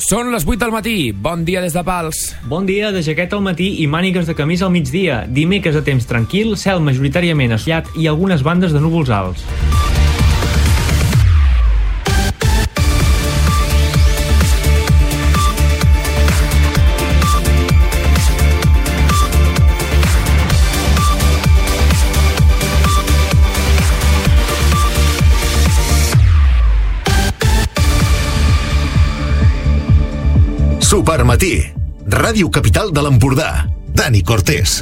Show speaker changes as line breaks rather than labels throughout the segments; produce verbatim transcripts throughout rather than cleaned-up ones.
Són les vuit del matí. Bon dia des de Pals.
Bon dia de jaqueta al matí i mànigues de camisa al migdia. Dimecres de temps tranquil, cel majoritàriament assolellat i algunes bandes de núvols alts.
Supermatí, Ràdio Capital de l'Empordà. Dani Cortés.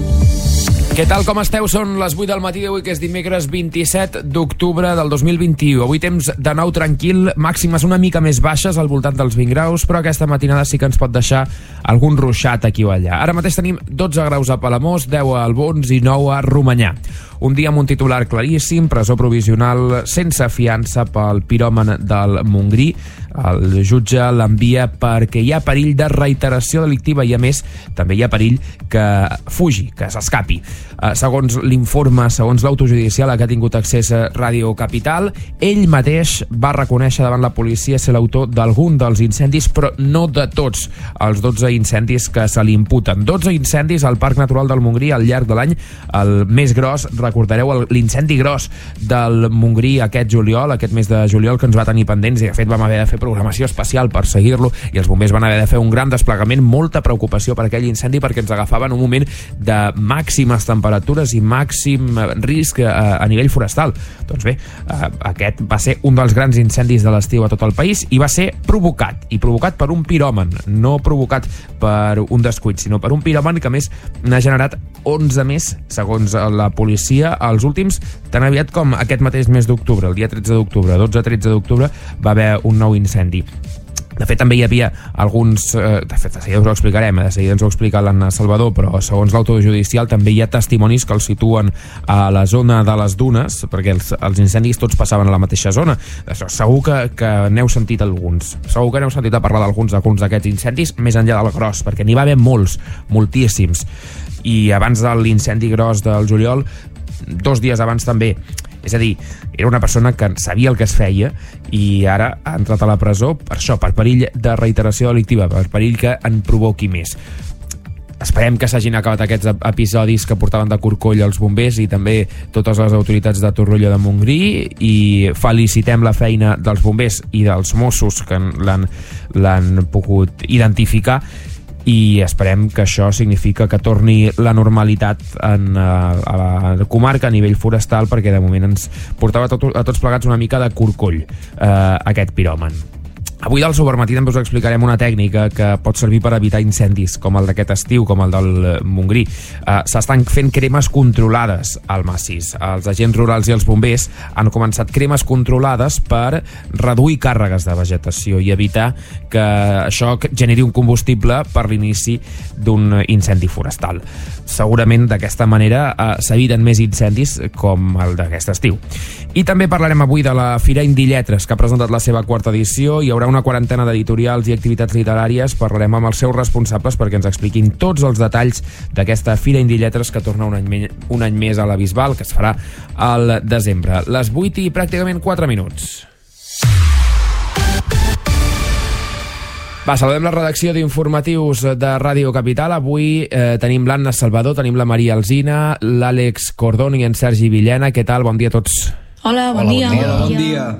Què tal, com esteu? Són les vuit del matí d'avui, que és dimecres vint-i-set d'octubre del dos mil vint-i-u. Avui temps de nou tranquil, màximes una mica més baixes, al voltant dels vint graus, però aquesta matinada sí que ens pot deixar algun ruixat aquí o allà. Ara mateix tenim dotze graus a Palamós, deu a Albons i nou a Romanyà. Un dia amb un titular claríssim, presó provisional sense fiança pel piròman del Montgrí. El jutge l'envia perquè hi ha perill de reiteració delictiva i, a més, també hi ha perill que fugi, que s'escapi. Eh, segons l'informe, segons l'autojudicial a què ha tingut accés a Ràdio Capital, ell mateix va reconèixer davant la policia ser l'autor d'algun dels incendis, però no de tots els dotze incendis que se li imputen. dotze incendis al Parc Natural del Montgrí al llarg de l'any. El més gros, recordareu, l'incendi gros del Montgrí aquest juliol, aquest mes de juliol, que ens va tenir pendents, i de fet vam haver de fer programació especial per seguir-lo, i els bombers van haver de fer un gran desplegament, molta preocupació per aquell incendi, perquè ens agafava en un moment de màximes temperatures i màxim risc a, a nivell forestal. Doncs bé, aquest va ser un dels grans incendis de l'estiu a tot el país, i va ser provocat, i provocat per un piròman, no provocat per un descuit, sinó per un piròman que, a més, n'ha generat onze més, segons la policia, els últims, tan aviat com aquest mateix mes d'octubre, el dia tretze d'octubre, dotze a tretze d'octubre, va haver un nou incendi. De fet, també hi havia alguns... Eh, de fet, de seguida us ho explicarem, de seguida ens ho explica l'Anna Salvador, però segons l'autojudicial també hi ha testimonis que els situen a la zona de les dunes, perquè els, els incendis tots passaven a la mateixa zona. Això, segur que, que n'heu sentit alguns. Segur que n'heu sentit a parlar d'alguns d'alguns d'aquests incendis, més enllà del gros, perquè n'hi va haver molts, moltíssims. I abans de l'incendi gros del juliol, dos dies abans també. És a dir, era una persona que sabia el que es feia i ara ha entrat a la presó per això, per perill de reiteració delictiva, per perill que en provoqui més. Esperem que s'hagin acabat aquests episodis que portaven de corcoll els bombers i també totes les autoritats de Torroella de Montgrí, i felicitem la feina dels bombers i dels Mossos que l'han, l'han pogut identificar, i esperem que això significa que torni la normalitat en, a, a la comarca a nivell forestal, perquè de moment ens portava a, tot, a tots plegats una mica de corcoll eh, aquest piròman. Avui al Supermatí també us explicarem una tècnica que pot servir per evitar incendis, com el d'aquest estiu, com el del Montgrí. Eh, S'estan fent cremes controlades al massís. Els agents rurals i els bombers han començat cremes controlades per reduir càrregues de vegetació i evitar que això generi un combustible per l'inici d'un incendi forestal. Segurament d'aquesta manera eh, s'eviten més incendis com el d'aquest estiu. I també parlarem avui de la Fira Indilletres, que ha presentat la seva quarta edició. Hi haurà una quarantena d'editorials i activitats literàries. Parlarem amb els seus responsables perquè ens expliquin tots els detalls d'aquesta Fira Indilletres, que torna un any, un any més a la Bisbal, que es farà al desembre. Les vuit i pràcticament quatre minuts. Va, saludem la redacció d'informatius de Ràdio Capital. Avui eh, tenim l'Anna Salvador, tenim la Maria Alsina, l'Àlex Cordón i en Sergi Villena. Què tal? Bon dia a tots.
Hola, bon
Hola,
dia.
Bon dia.
Bon
Bon dia.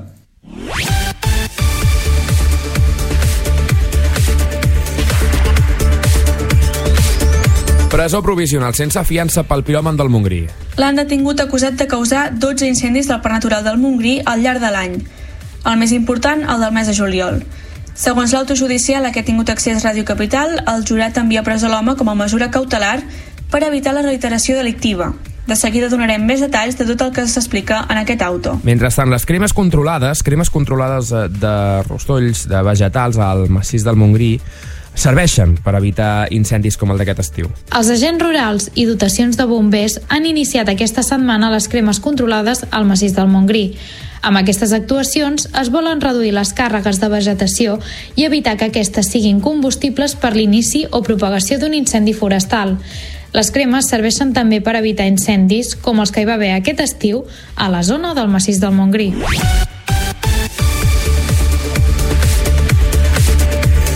Presó provisional sense fiança pel piròman del Montgrí.
L'han detingut acusat de causar dotze incendis del Parc Natural del Montgrí al llarg de l'any. El més important, el del mes de juliol. Segons l'autojudicial a què ha tingut accés Ràdio Capital, el jurat envia a presó l'home com a mesura cautelar per evitar la reiteració delictiva. De seguida donarem més detalls de tot el que s'explica en aquest auto.
Mentrestant, les cremes controlades, cremes controlades de rostolls, de vegetals al massís del Montgrí, serveixen per evitar incendis com el d'aquest estiu.
Els agents rurals i dotacions de bombers han iniciat aquesta setmana les cremes controlades al massís del Montgrí. Amb aquestes actuacions es volen reduir les càrregues de vegetació i evitar que aquestes siguin combustibles per l'inici o propagació d'un incendi forestal. Les cremes serveixen també per evitar incendis, com els que hi va haver aquest estiu a la zona del massís del Montgrí.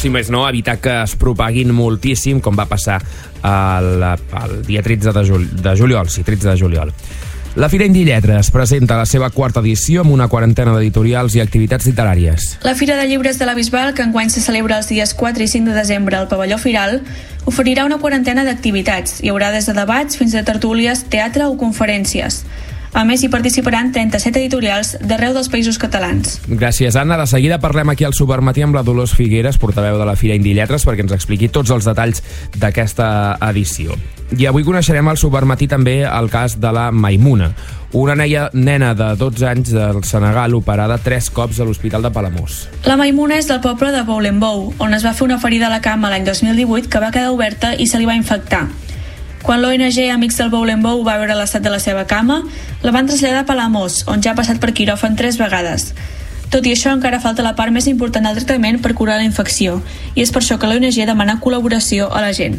si més no, evitar que es propaguin moltíssim, com va passar el, el dia tretze de, jul, de juliol, sí, tretze de juliol. La Fira Indilletres presenta la seva quarta edició amb una quarantena d'editorials i activitats literàries.
La Fira de Llibres de la Bisbal, que enguany se celebra els dies quatre i cinc de desembre al pavelló Firal, oferirà una quarantena d'activitats. Hi haurà des de debats fins a tertúlies, teatre o conferències. A més, hi participaran trenta-set editorials d'arreu dels països catalans.
Gràcies, Anna. De seguida parlem aquí al Supermatí amb la Dolors Figueres, portaveu de la Fira Indilletres, perquè ens expliqui tots els detalls d'aquesta edició. I avui coneixerem al Supermatí també el cas de la Maimuna, una neia, nena de dotze anys del Senegal operada tres cops a l'Hospital de Palamós.
La Maimuna és del poble de Boulembough, on es va fer una ferida a la cama l'any dos mil divuit que va quedar oberta i se li va infectar. Quan l'O N G Amics del Boulembough va veure l'estat de la seva cama, la van traslladar a Palamós, on ja ha passat per quiròfan tres vegades. Tot i això, encara falta la part més important del tractament per curar la infecció, i és per això que l'O N G demana col·laboració a la gent.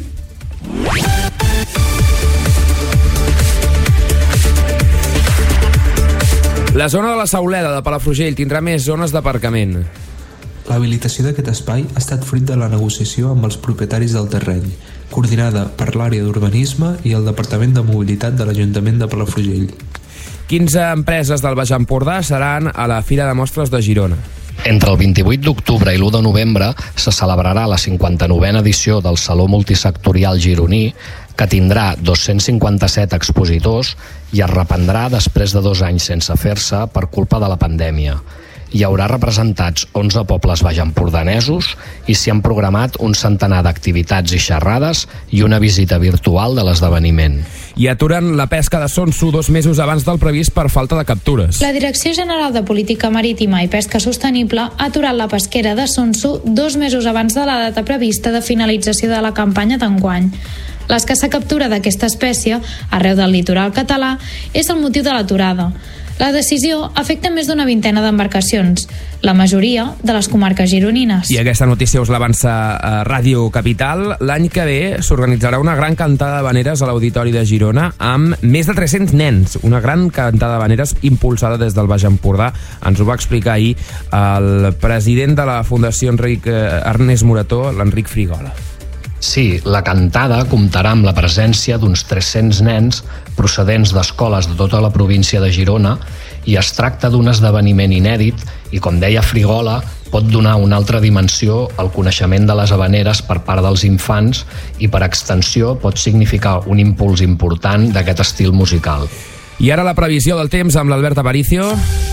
La zona de la Sauleda de Palafrugell tindrà més zones d'aparcament.
L'habilitació d'aquest espai ha estat fruit de la negociació amb els propietaris del terreny, coordinada per l'àrea d'urbanisme i el Departament de Mobilitat de l'Ajuntament de Palafrugell.
quinze empreses del Baix Empordà seran a la Fira de Mostres de Girona.
Entre el vint-i-vuit d'octubre i l'u de novembre se celebrarà la cinquanta-novena edició del Saló Multisectorial Gironí, que tindrà dos-cents cinquanta-set expositors i es reprendrà després de dos anys sense fer-se per culpa de la pandèmia. Hi haurà representats onze pobles baixempordanesos i s'hi han programat un centenar d'activitats i xerrades i una visita virtual de l'esdeveniment.
I aturen la pesca de sonso dos mesos abans del previst per falta de captures.
La Direcció General de Política Marítima i Pesca Sostenible ha aturat la pesquera de sonso dos mesos abans de la data prevista de finalització de la campanya d'enguany. L'escassa captura d'aquesta espècie arreu del litoral català és el motiu de l'aturada. La decisió afecta més d'una vintena d'embarcacions, la majoria de les comarques gironines.
I aquesta notícia us l'avança a Ràdio Capital. L'any que ve s'organitzarà una gran cantada de habaneres a l'Auditori de Girona amb més de tres-cents nens. Una gran cantada de habaneres impulsada des del Baix Empordà. Ens ho va explicar ahir el president de la Fundació Enric, eh, Ernest Morató, l'Enric Frigola.
Sí, la cantada comptarà amb la presència d'uns tres-cents nens procedents d'escoles de tota la província de Girona i es tracta d'un esdeveniment inèdit i, com deia Frigola, pot donar una altra dimensió al coneixement de les habaneres per part dels infants i, per extensió, pot significar un impuls important d'aquest estil musical.
I ara la previsió del temps amb l'Albert Aparicio.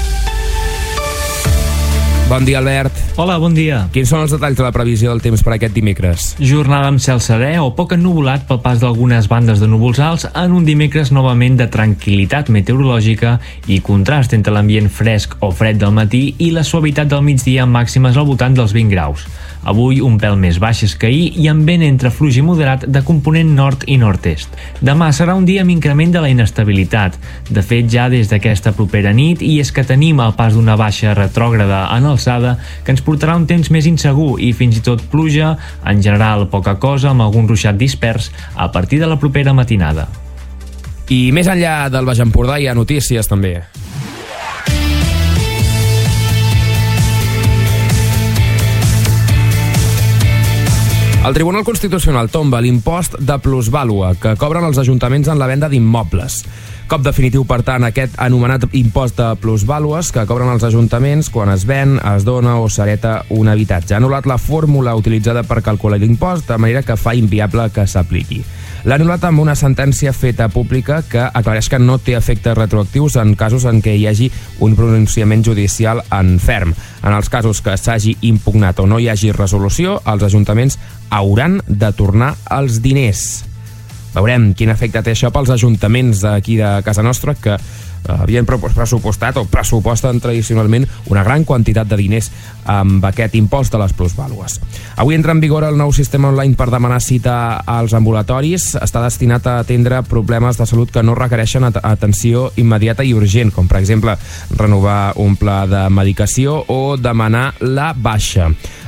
Bon dia, Albert.
Hola, bon dia.
Quins són els detalls de la previsió del temps per aquest dimecres?
Jornada amb cel serè o poc ennuvolat pel pas d'algunes bandes de núvols alts en un dimecres novament de tranquil·litat meteorològica i contrast entre l'ambient fresc o fred del matí i la suavitat del migdia amb màximes al voltant dels vint graus. Avui un pèl més baixes que ahir i amb vent entre fluix i moderat de component nord i nord-est. Demà serà un dia amb increment de la inestabilitat. De fet, ja des d'aquesta propera nit, i és que tenim el pas d'una baixa retrògrada en alçada que ens portarà un temps més insegur i fins i tot pluja, en general poca cosa amb algun ruixat dispers a partir de la propera matinada.
I més enllà del Baix Empordà hi ha notícies també. El Tribunal Constitucional tomba l'impost de plusvàlua que cobren els ajuntaments en la venda d'immobles. Cop definitiu, per tant, aquest anomenat impost de plusvàlues que cobren els ajuntaments quan es ven, es dona o s'hereta un habitatge. Ha anul·lat la fórmula utilitzada per calcular l'impost, de manera que fa inviable que s'apliqui. L'ha anul·lat amb una sentència feta pública que aclareix que no té efectes retroactius en casos en què hi hagi un pronunciament judicial en ferm. En els casos que s'hagi impugnat o no hi hagi resolució, els ajuntaments hauran de tornar els diners. Veurem quin efecte té això pels ajuntaments d'aquí de casa nostra, que havien pressupostat o pressuposten tradicionalment una gran quantitat de diners amb aquest impost de les plusvàlues. Avui entra en vigor el nou sistema online per demanar cita als ambulatoris. Està destinat a atendre problemes de salut que no requereixen at- atenció immediata i urgent, com per exemple renovar un pla de medicació o demanar la baixa.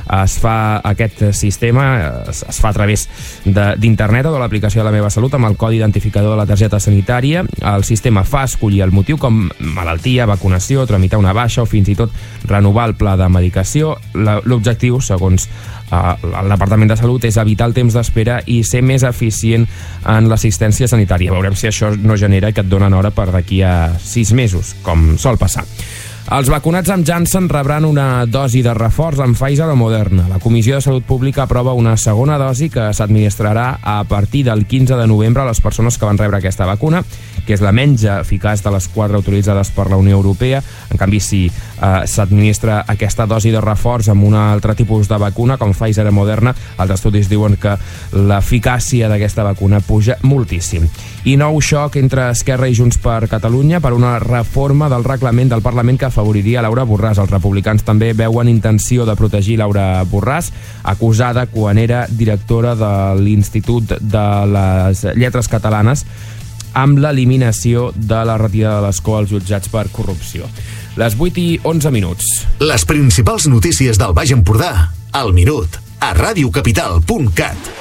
Es fa aquest sistema, es, es fa a través d'internet o de l'aplicació de la Meva Salut amb el codi identificador de la targeta sanitària. El sistema fa escollir el motiu com malaltia, vacunació, tramitar una baixa o fins i tot renovar el pla de medicació. L'objectiu, segons el Departament de Salut, és evitar el temps d'espera i ser més eficient en l'assistència sanitària. Veurem si això no genera que et donen hora per d'aquí a sis mesos, com sol passar. Els vacunats amb Janssen rebran una dosi de reforç amb Pfizer o Moderna. La Comissió de Salut Pública aprova una segona dosi que s'administrarà a partir del quinze de novembre a les persones que van rebre aquesta vacuna, que és la menys eficaç de les quatre utilitzades per la Unió Europea. En canvi, si eh, s'administra aquesta dosi de reforç amb un altre tipus de vacuna, com Pfizer o Moderna, els estudis diuen que l'eficàcia d'aquesta vacuna puja moltíssim. I nou xoc entre Esquerra i Junts per Catalunya per una reforma del reglament del Parlament que afavoriria Laura Borràs. Els republicans també veuen intenció de protegir Laura Borràs, acusada quan era directora de l'Institut de les Lletres Catalanes, amb l'eliminació de la retirada de l'escó als jutjats per corrupció. Les vuit i onze minuts.
Les principals notícies del Baix Empordà, al minut, a radiocapital punt cat.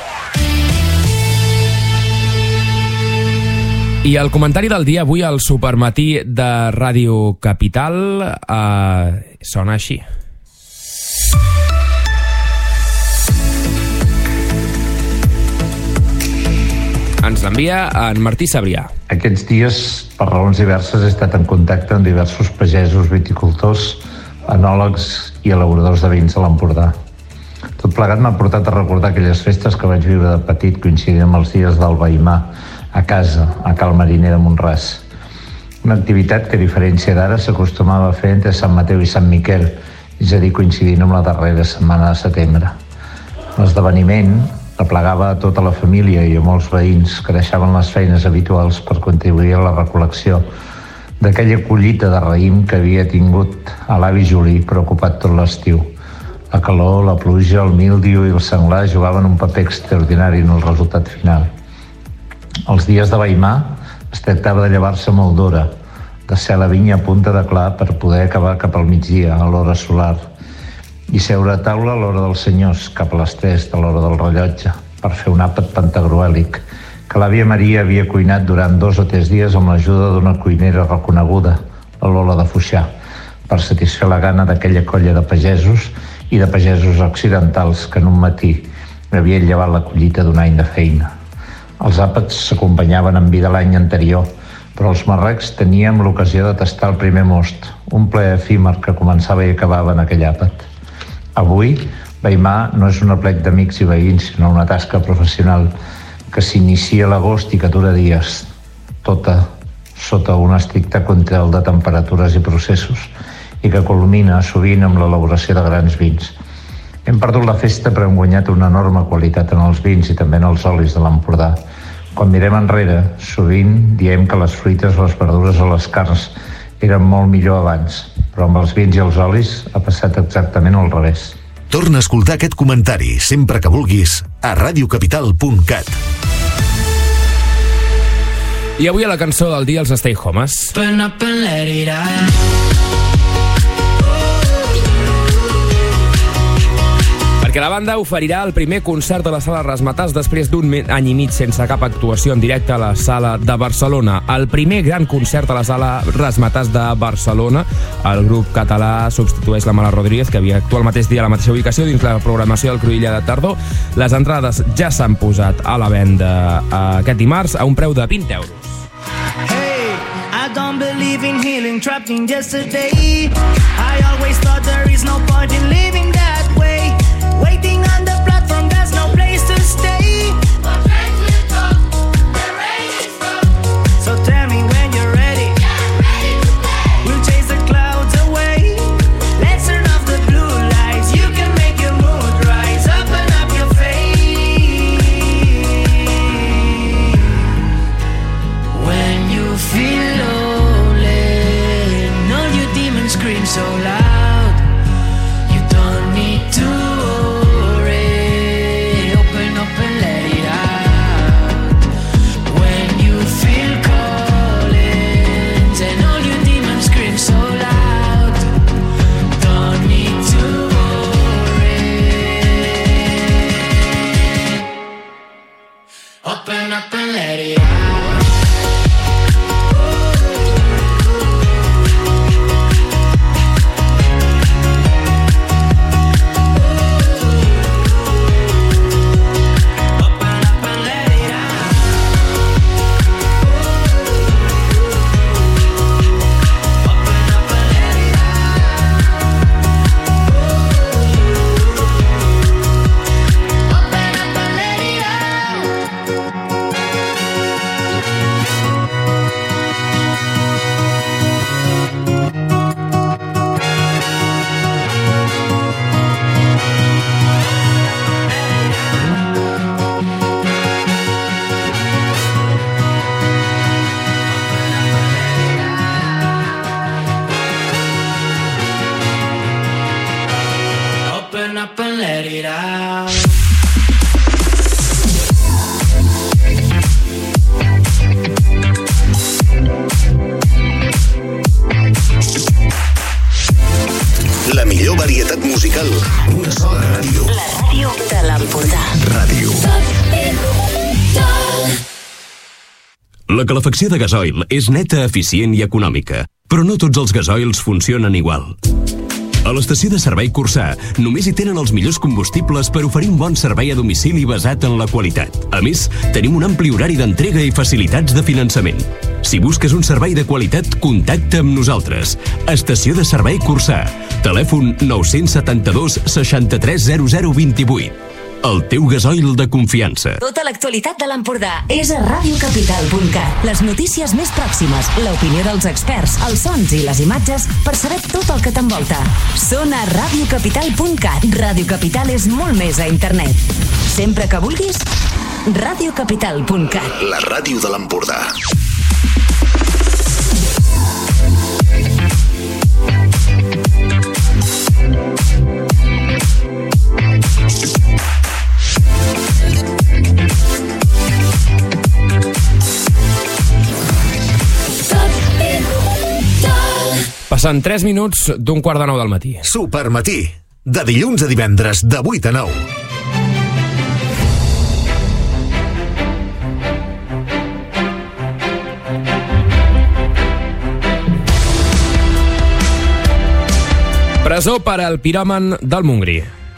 I el comentari del dia avui al Supermatí de Ràdio Capital eh, sona així. Ens l'envia en Martí Sabrià.
Aquests dies, per raons diverses, he estat en contacte amb diversos pagesos, viticultors, enòlegs i elaboradors de vins a l'Empordà. Tot plegat m'ha portat a recordar aquelles festes que vaig viure de petit coincidint amb els dies del Veïmar, a casa, a Cal Mariner de Montràs. Una activitat que, a diferència d'ara, s'acostumava a fer entre Sant Mateu i Sant Miquel, és a dir, coincidint amb la darrera setmana de setembre. L'esdeveniment aplegava a tota la família i a molts veïns que deixaven les feines habituals per contribuir a la recol·lecció d'aquella collita de raïm que havia tingut a l'avi Juli preocupat tot l'estiu. La calor, la pluja, el míldiu i el senglar jugaven un paper extraordinari en el resultat final. Els dies de Veïmar es tractava de llevar-se molt d'hora, de ser a la vinya a punta de clar per poder acabar cap al migdia, a l'hora solar, i seure a taula a l'hora dels senyors, cap a les tres de l'hora del rellotge, per fer un àpat pantagruèlic, que l'àvia Maria havia cuinat durant dos o tres dies amb l'ajuda d'una cuinera reconeguda, la Lola de Foixà, per satisfer la gana d'aquella colla de pagesos i de pagesos occidentals que en un matí havien llevat la collita d'un any de feina. Els àpats s'acompanyaven amb vi de l'any anterior, però els marrecs teníem l'ocasió de tastar el primer most, un ple efímer que començava i acabava en aquell àpat. Avui, Veïmar no és un aplec d'amics i veïns, sinó una tasca professional que s'inicia a l'agost i que dura dies, tota sota un estricte control de temperatures i processos, i que culmina sovint amb l'elaboració de grans vins. Hem perdut la festa però hem guanyat una enorme qualitat en els vins i també en els olis de l'Empordà. Quan mirem enrere, sovint diem que les fruites, les verdures o les carns eren molt millor abans, però amb els vins i els olis ha passat exactament al revés.
Torna a escoltar aquest comentari sempre que vulguis a radiocapital punt cat.
I avui a la cançó del dia els Stay Homes.
Burn up and let it out.
Perquè la banda oferirà el primer concert a la Sala Razzmatazz després d'un any i mig sense cap actuació en directe a la Sala de Barcelona. El primer gran concert a la Sala Razzmatazz de Barcelona. El grup català substitueix la Mala Rodríguez, que havia actuat el mateix dia a la mateixa ubicació dins la programació del Cruïlla de tardor. Les entrades ja s'han posat a la venda aquest dimarts a un preu de vint euros.
Hey, I don't believe in healing, trapped in yesterday. I always thought there is no point in living that way. Waiting on the platform, there's no place to stay. The train will come, the rain is rough. So tell me when you're ready. Get ready to play. We'll chase the clouds away. Let's turn off the blue lights. You can make your mood rise. Open up your face. When you feel lonely, and all your demons scream so loud. and let it out. Up and let it out.
La millor varietat musical. Una sola ràdio.
La ràdio de l'Empordà.
Ràdio.
La calefacció de gasoil és neta, eficient i econòmica, però no tots els gasoils funcionen igual. A l'estació de servei Cursà només hi tenen els millors combustibles per oferir un bon servei a domicili basat en la qualitat. A més, tenim un ampli horari d'entrega i facilitats de finançament. Si busques un servei de qualitat, contacta amb nosaltres. Estació de servei Cursà. Telèfon nou set dos, seixanta-tres, zero zero, vint-i-vuit. El teu gasoil de confiança.
Tota l'actualitat de l'Empordà és a ràdio capital punt cat. Les notícies més pròximes, l'opinió dels experts, els sons i les imatges per saber tot el que t'envolta. Són a ràdio capital punt cat. Ràdio Capital és molt més a internet. Sempre que vulguis, ràdio capital punt cat.
La ràdio de l'Empordà.
Passen tres minuts d'un quart de nou del matí.
Supermatí, de dilluns a divendres, de vuit a nou.
Presó per al piròman del Montgrí.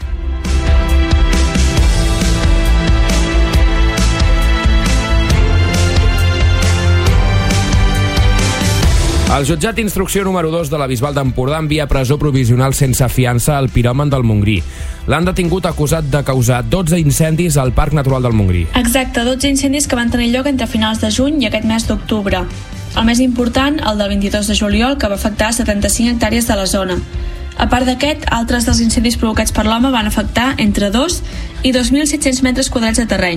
El jutjat d'instrucció número dos de la Bisbal d'Empordà envia presó provisional sense fiança al piròman del Montgrí. L'han detingut acusat de causar dotze incendis al Parc Natural del Montgrí.
Exacte, dotze incendis que van tenir lloc entre finals de juny i aquest mes d'octubre. El més important, el del vint-i-dos de juliol, que va afectar setanta-cinc hectàrees de la zona. A part d'aquest, altres dels incendis provocats per l'home van afectar entre dos i dos mil set-cents metres quadrats de terreny.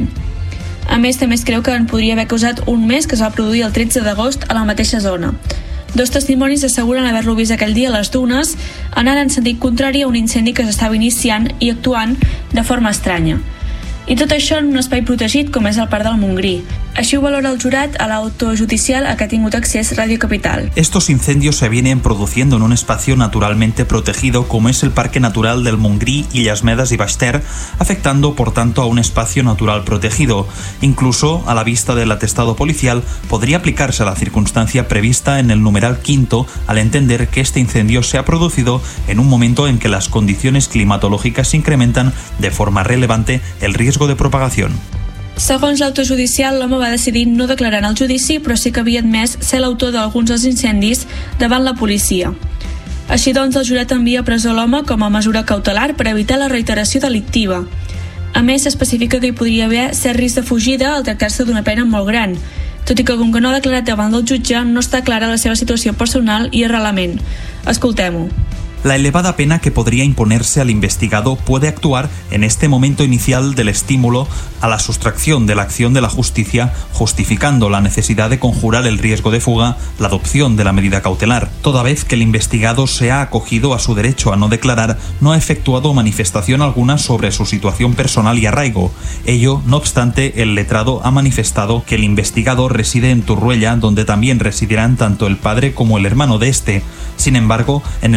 A més, també es creu que en podria haver causat un mes que es va produir el tretze d'agost a la mateixa zona. Dos testimonis asseguren haver-lo vist aquell dia a les dunes, anant en sentit contrari a un incendi que s'estava iniciant i actuant de forma estranya. I tot això en un espai protegit com és el Parc del Montgrí. Així ho valora el jurat a l'auto judicial a que ha tingut accés Ràdio Capital.
Estos incendios se vienen produciendo en un espacio naturalmente protegido como es el Parque Natural del Montgrí, Illas Medes y Baix-Ter, afectando por tanto a un espacio natural protegido. Incluso, a la vista del atestado policial, podría aplicarse la circunstancia prevista en el numeral quinto al entender que este incendio se ha producido en un momento en que las condiciones climatológicas incrementan de forma relevante el riesgo de propagación.
Segons l'auto judicial, l'home va decidir no declarar en el judici, però sí que havia admès ser l'autor d'alguns dels incendis davant la policia. Així doncs, el jurat envia a presó l'home com a mesura cautelar per evitar la reiteració delictiva. A més, s'especifica que hi podria haver cert risc de fugida al tractar-se d'una pena molt gran, tot i que com que no ha declarat davant del jutge, no està clara la seva situació personal i arrelament. Escoltem-ho.
La elevada pena que podría imponerse al investigado puede actuar en este momento inicial del estímulo a la sustracción de la acción de la justicia, justificando la necesidad de conjurar el riesgo de fuga, la adopción de la medida cautelar. Toda vez que el investigado se ha acogido a su derecho a no declarar, no ha efectuado manifestación alguna sobre su situación personal y arraigo. Ello, no obstante, el letrado ha manifestado que el investigado reside en Turruella, donde también residirán tanto el padre como el hermano de este. Sin embargo, en el caso que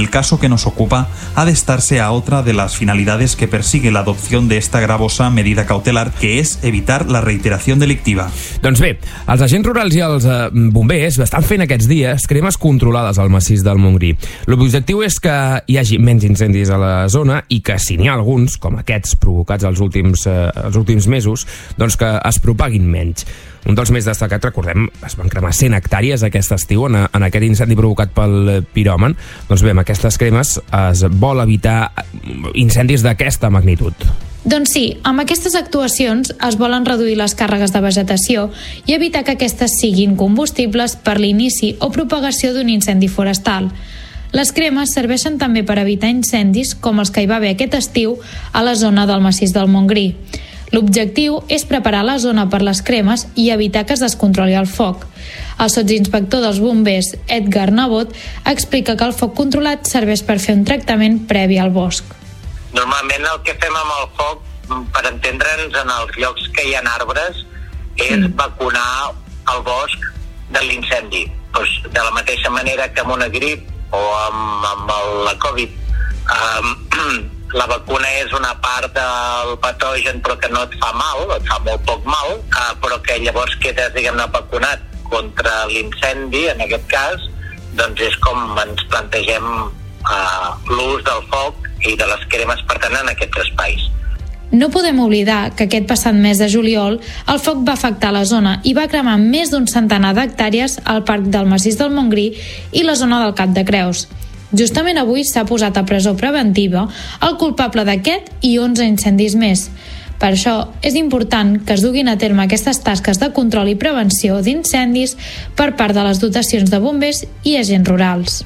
nos ocupa, ha de estarse a otra de las finalidades que persigue la adopción de esta gravosa medida cautelar, que es evitar la reiteración delictiva.
Doncs bé, els agents rurals i els eh, bombers estan fent aquests dies cremes controlades al massís del Montgrí. L'objectiu és que hi hagi menys incendis a la zona i que, si n'hi ha alguns, com aquests provocats els últims, eh, els últims mesos, doncs que es propaguin menys. Un dels més destacats, recordem, es van cremar cent hectàrees aquest estiu en, en aquest incendi provocat pel piròman. Doncs bé, amb aquestes cremes es vol evitar incendis d'aquesta magnitud.
Doncs sí, amb aquestes actuacions es volen reduir les càrregues de vegetació i evitar que aquestes siguin combustibles per l'inici o propagació d'un incendi forestal. Les cremes serveixen també per evitar incendis com els que hi va haver aquest estiu a la zona del massís del Montgrí. L'objectiu és preparar la zona per les cremes i evitar que es descontroli el foc. El sotsinspector dels bombers, Edgar Nebot, explica que el foc controlat serveix per fer un tractament previ al bosc.
Normalment el que fem amb el foc, per entendre'ns en els llocs que hi ha arbres, és mm. vacunar el bosc de l'incendi. Pues, de la mateixa manera que amb una grip o amb, amb el, la Covid, um, la vacuna és una part del patogen però que no et fa mal, et fa molt poc mal, uh, però que llavors quedes, diguem-ne, vacunat contra l'incendi, en aquest cas, doncs és com ens plantegem uh, l'ús del foc i de les cremes, per tant, en aquests espais.
No podem oblidar que aquest passat mes de juliol el foc va afectar la zona i va cremar més d'un centenar d'hectàrees al parc del massís del Montgrí i la zona del Cap de Creus. Justament avui s'ha posat a presó preventiva el culpable d'aquest i onze incendis més. Per això és important que es duguin a terme aquestes tasques de control i prevenció d'incendis per part de les dotacions de bombers i agents rurals.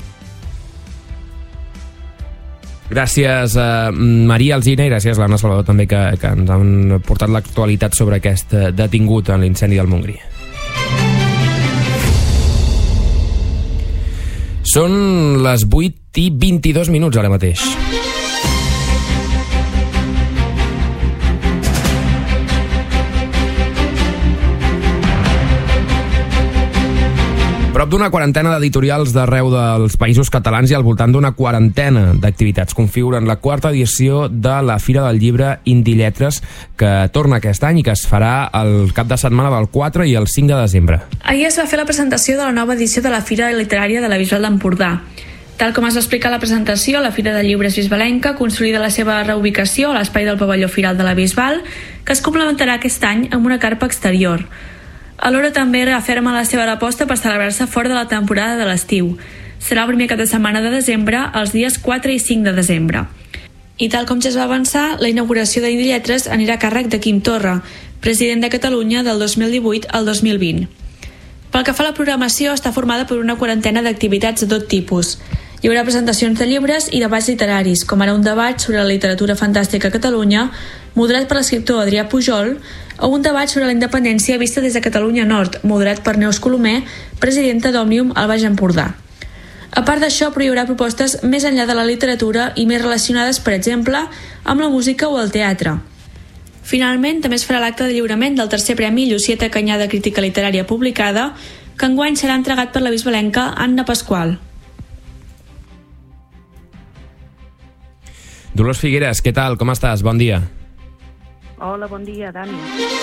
Gràcies a Maria Alsina i gràcies a l'Anna Salvador també que, que ens han portat l'actualitat sobre aquest detingut en l'incendi del Montgrí. Són les vuit i vint-i-dos minuts ara mateix. Prop d'una quarantena d'editorials d'arreu dels països catalans i al voltant d'una quarantena d'activitats configuren la quarta edició de la Fira del Llibre Indie-Lletres, que torna aquest any i que es farà el cap de setmana del quatre i el cinc de desembre.
Ahir es va fer la presentació de la nova edició de la Fira Literària de la Bisbal d'Empordà. Tal com es va explicar a la presentació, la Fira de Llibres Bisbalenca consolida la seva reubicació a l'espai del pavelló Firal de la Bisbal, que es complementarà aquest any amb una carpa exterior. Alhora també reafirma la seva aposta per celebrar-se fora de la temporada de l'estiu. Serà el primer cap de setmana de desembre, els dies quatre i cinc de desembre. I tal com ja es va avançar, la inauguració de Indie-Lletres anirà a càrrec de Quim Torra, president de Catalunya del dos mil divuit al dos mil vint. Pel que fa a la programació, està formada per una quarantena d'activitats de tot tipus. Hi haurà presentacions de llibres i debats literaris, com ara un debat sobre la literatura fantàstica a Catalunya, moderat per l'escriptor Adrià Pujol, o un debat sobre la independència vista des de Catalunya Nord, moderat per Neus Colomer, presidenta d'Òmnium al Baix Empordà. A part d'això, però hi haurà propostes més enllà de la literatura i més relacionades, per exemple, amb la música o el teatre. Finalment, també es farà l'acte de lliurament del tercer premi Llucieta Canyà de Crítica Literària Publicada, que enguany serà entregat per la bisbalenca Anna Pasqual.
Dolors Figueres, què tal? Com estàs? Bon dia.
Hola, bon dia, Dani.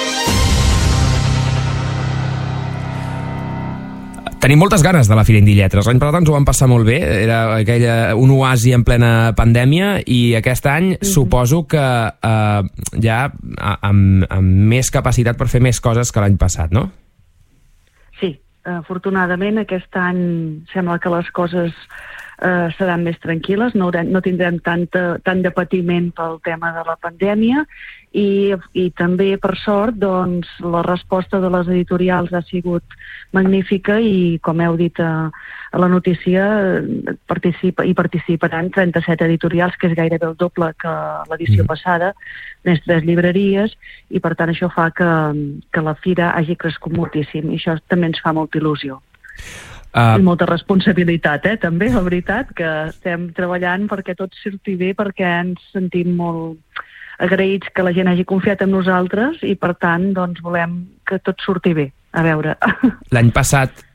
Tenim moltes ganes de la Fira Indie-Lletres. L'any passat ens ho vam passar molt bé, era aquella, un oasi en plena pandèmia, i aquest any mm-hmm. suposo que eh, ja amb, amb més capacitat per fer més coses que l'any passat, no?
Sí, afortunadament aquest any sembla que les coses eh, seran més tranquil·les, no, haurem, no tindrem tanta, tant de patiment pel tema de la pandèmia, i, i també, per sort, doncs, la resposta de les editorials ha sigut magnífica i, com heu dit a, a la notícia, participa, hi participaran trenta-set editorials, que és gairebé el doble que l'edició mm. passada, més tres llibreries, i per tant això fa que, que la fira hagi crescut moltíssim, i això també ens fa molta il·lusió. Uh... I molta responsabilitat, eh, també, la veritat, que estem treballant perquè tot surti bé, perquè ens sentim molt agraïts que la gent hagi confiat en nosaltres i, per tant, doncs, volem que tot surti bé. A veure...
L'any passat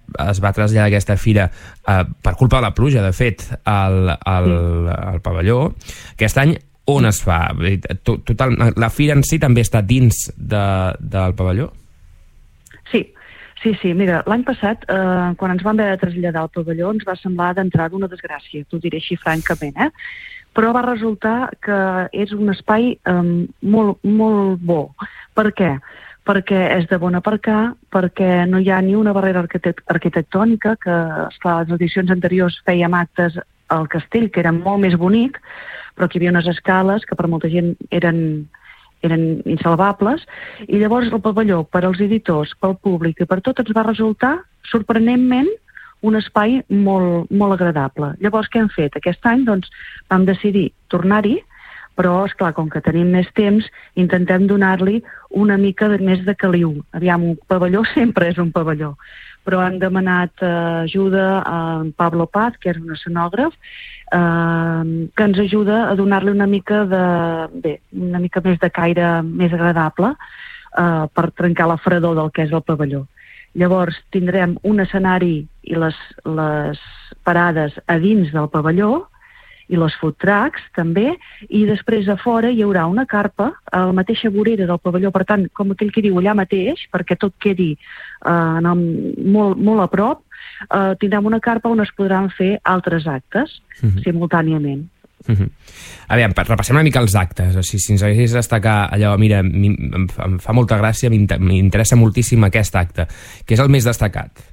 es va traslladar aquesta fira eh, per culpa de la pluja, de fet, al, al, al pavelló. Aquest any on es fa? Total, la fira en si també està dins de, del pavelló?
Sí, sí, sí. Mira, l'any passat, eh, quan ens vam haver de traslladar al pavelló, ens va semblar d'entrada una desgràcia, t'ho diré així francament, eh? Però va resultar que és un espai eh, molt, molt bo. Per què? Perquè és de bon aparcar, perquè no hi ha ni una barrera arquitect arquitectònica, que, esclar, les edicions anteriors fèiem actes al castell, que era molt més bonic, però que hi havia unes escales que per molta gent eren, eren insalvables, i llavors el pavelló, per als editors, pel públic i per tot, ens va resultar, sorprenentment, un espai molt, molt agradable. Llavors, què hem fet? Aquest any, doncs, vam decidir tornar-hi, però, esclar, com que tenim més temps, intentem donar-li una mica de, més de caliu. Aviam, un pavelló sempre és un pavelló, però han demanat eh, ajuda a en Pablo Paz, que és un escenògraf, eh, que ens ajuda a donar-li una mica de, bé, una mica més de caire més agradable eh, per trencar la fredor del que és el pavelló. Llavors tindrem un escenari i les, les parades a dins del pavelló, i les food trucks també, i després a fora hi haurà una carpa a la mateixa vorera del pavelló, per tant, com aquell que diu allà mateix, perquè tot quedi eh, en el, molt, molt a prop, eh, tindrem una carpa on es podran fer altres actes uh-huh. simultàniament.
Uh-huh. Aviam, repassem una mica els actes. O sigui, si ens hagués destacar allò, mira, em fa molta gràcia, m'interessa moltíssim aquest acte, que és el més destacat.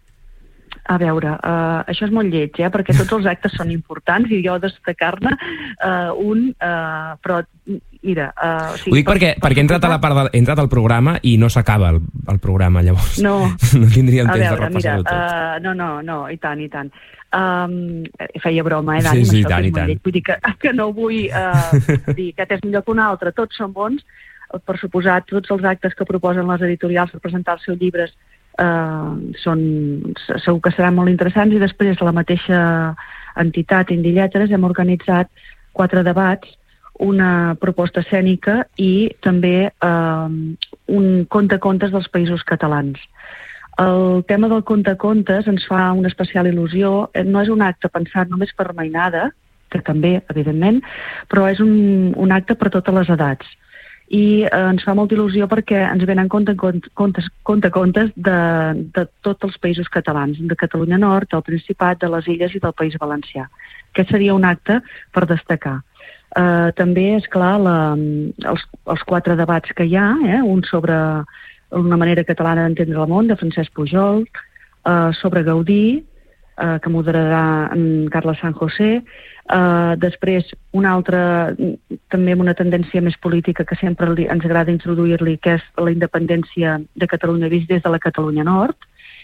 A veure, uh, això és molt lleig, eh? Perquè tots els actes són importants i jo destacar-ne uh, un, uh, però mira... Uh, o sigui,
Ho dic perquè, per, perquè he entrat, a la part de, he entrat al programa i no s'acaba el, el programa, llavors
no,
no tindríem temps
veure,
de repassar-ho tot.
Uh, no, no, no, i tant, i tant. Um, feia broma, eh, Dani,
sí, sí,
això
tant,
que és
i tant.
molt lleig. Vull dir que, que no vull uh, dir que aquest és millor que un altre, tots són bons, per suposat, tots els actes que proposen les editorials per presentar els seus llibres Uh, són, segur que seran molt interessants, i després la mateixa entitat Indie Lletres hem organitzat quatre debats, una proposta escènica i també uh, un conte-contes dels països catalans. El tema del conte-contes ens fa una especial il·lusió, no és un acte pensat només per mainada, que també, evidentment, però és un, un acte per totes les edats. I eh, ens fa molta il·lusió perquè ens venen conte, contes, conte contes de, de tots els països catalans, de Catalunya Nord, del Principat, de les Illes i del País Valencià. Aquest seria un acte per destacar. Eh, també, és clar, la, els, els quatre debats que hi ha, eh, un sobre una manera catalana d'entendre el món, de Francesc Pujol, eh, sobre Gaudí, eh, que moderarà en Carles San José, Uh, després una altra, també amb una tendència més política que sempre li, ens agrada introduir-li, que és la independència de Catalunya vist des de la Catalunya Nord,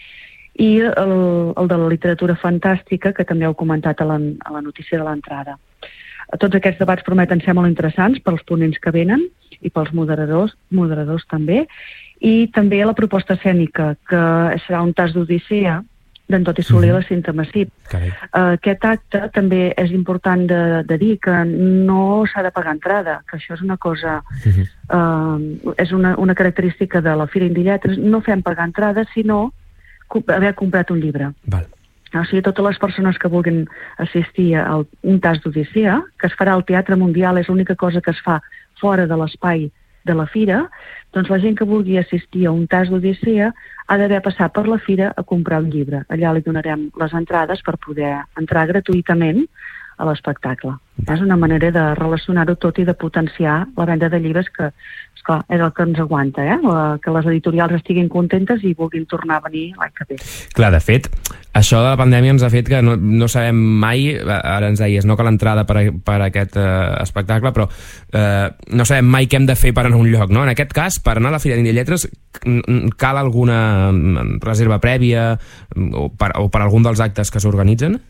i el, el de la literatura fantàstica, que també heu comentat a la, a la notícia de l'entrada. Tots aquests debats prometen ser molt interessants pels ponents que venen i pels moderadors, moderadors també, i també la proposta escènica, que serà un tas d'Odissea d'en Toti Soler, la Cinta Massip. Uh, aquest acte també és important de, de dir que no s'ha de pagar entrada, que això és una cosa, uh, és una, una característica de la Fira Indie Lletres. No fem pagar entrada, sinó haver comprat un llibre.
Val.
O sigui, totes les persones que vulguin assistir a un tas d'Odissea, que es farà al Teatre Mundial, és l'única cosa que es fa fora de l'espai de la fira, doncs la gent que vulgui assistir a un tas d'Odissea ha d'haver passat per la fira a comprar un llibre. Allà li donarem les entrades per poder entrar gratuïtament a l'espectacle. És una manera de relacionar-ho tot i de potenciar la venda de llibres, que esclar, és el que ens aguanta, eh? La, que les editorials estiguin contentes i vulguin tornar a venir l'any que ve.
Clar, de fet, això de la pandèmia ens ha fet que no, no sabem mai, ara ens deies, no cal entrada per, a, per a aquest uh, espectacle, però uh, no sabem mai què hem de fer per anar a un lloc, no? En aquest cas, per anar a la Fira d'Indie Lletres, cal alguna reserva prèvia o per, o per algun dels actes que s'organitzen?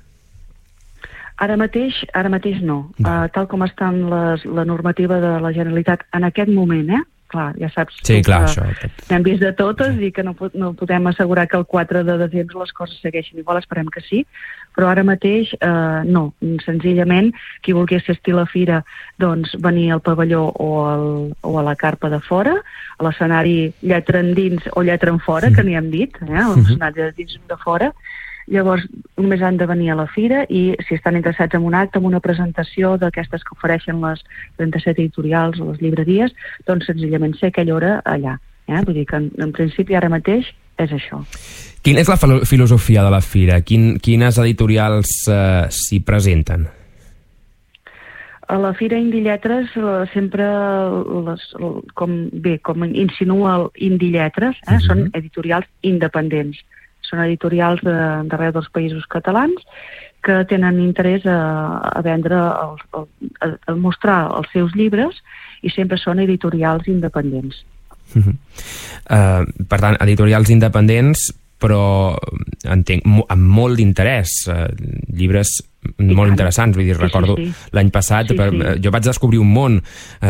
Ara mateix, ara mateix no. Uh, tal com està les, la normativa de la Generalitat en aquest moment, eh? Clar, ja saps
sí, clar,
que
això,
n'hem vist de totes i que no, no podem assegurar que el quatre de desembre les coses segueixin igual, esperem que sí, Però ara mateix eh, no, senzillament qui vulgui assistir a la fira doncs venir al pavelló o, al, o a la carpa de fora, a l'escenari lletra endins o lletra en fora, que n'hi hem dit, eh? L'escenari de dins de fora. Llavors només han de venir a la fira i si estan interessats en un acte, en una presentació d'aquestes que ofereixen les trenta-set editorials o les llibreries, doncs senzillament ser aquella hora allà. Eh? Vull dir que en, en principi ara mateix és això.
Quina és la filosofia de la fira? Quin, quines editorials eh, s'hi presenten?
A la Fira Indie Lletres eh, sempre, les, com, bé, com insinua el Indie Lletres, eh, uh-huh. són editorials independents. Són editorials d'arreu dels països catalans que tenen interès a, a vendre, a, a, a mostrar els seus llibres i sempre són editorials independents.
Uh-huh. Uh, per tant, editorials independents, però entenc, amb molt d'interès, uh, llibres I molt tant. interessants, vull dir, sí, recordo sí, sí. l'any passat, sí, per, sí. jo vaig descobrir un món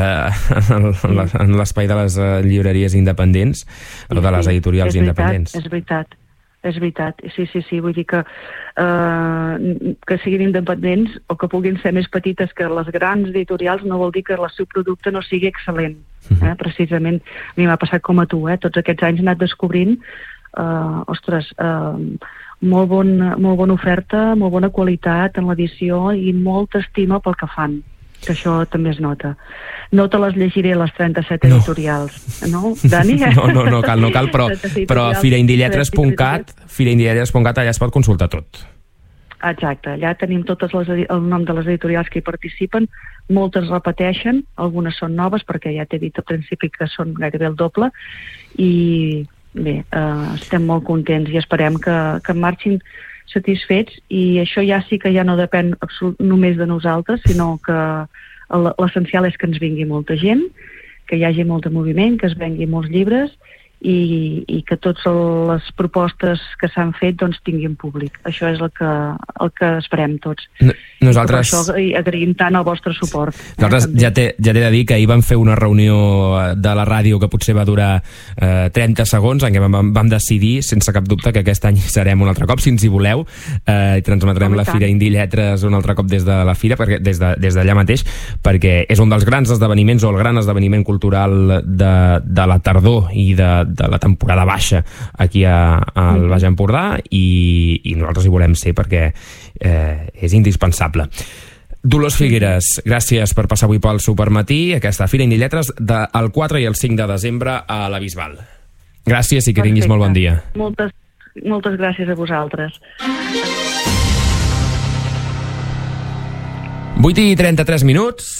uh, en l'espai de les uh, llibreries independents, sí, o de les editorials
és veritat,
independents.
És veritat. És veritat, sí, sí, sí, vull dir que eh, que siguin independents o que puguin ser més petites que les grans editorials no vol dir que el seu producte no sigui excel·lent, eh? Precisament a mi m'ha passat com a tu, eh? Tots aquests anys he anat descobrint eh, ostres, eh, molt, bon, molt bona oferta, molt bona qualitat en l'edició i molta estima pel que fan, que això també es nota. No te les llegiré les trenta-set no. editorials, no, Dani?
No, no, no cal, no cal, però, però a fira indie lletres punt cat, fira indie lletres punt cat, allà es pot consultar tot.
Exacte, allà tenim totes les, el nom de les editorials que hi participen, moltes repeteixen, algunes són noves, perquè ja t'he dit al principi que són gairebé el doble, i bé, eh, estem molt contents i esperem que, que marxin satisfets, i això ja sí que ja no depèn absolut, només de nosaltres, sinó que l'essencial és que ens vingui molta gent, que hi hagi molt de moviment, que es vengui molts llibres i, i que totes les propostes que s'han fet doncs tinguin públic. Això és el que, el que esperem tots.
No, nosaltres...
I per això agraïm tant el vostre suport.
Nosaltres eh, ja t'he ja de dir que ahir vam fer una reunió de la ràdio que potser va durar eh, trenta segons, en què vam, vam decidir, sense cap dubte, que aquest any serem un altre cop, si ens hi voleu, eh, i transmetrem la Fira Indie Lletres un altre cop des de la Fira, perquè, des de, des d'allà mateix, perquè és un dels grans esdeveniments, o el gran esdeveniment cultural de, de la tardor i de de la temporada baixa aquí a, al Baix Empordà, i, i nosaltres hi volem ser perquè eh, és indispensable. Dolors Figueres, gràcies per passar avui pel Supermatí, aquesta Fira Indie Lletres del quatre i el cinc de desembre a la Bisbal. Gràcies i que tinguis molt bon dia.
Moltes, moltes gràcies a vosaltres.
vuit i trenta-tres minuts.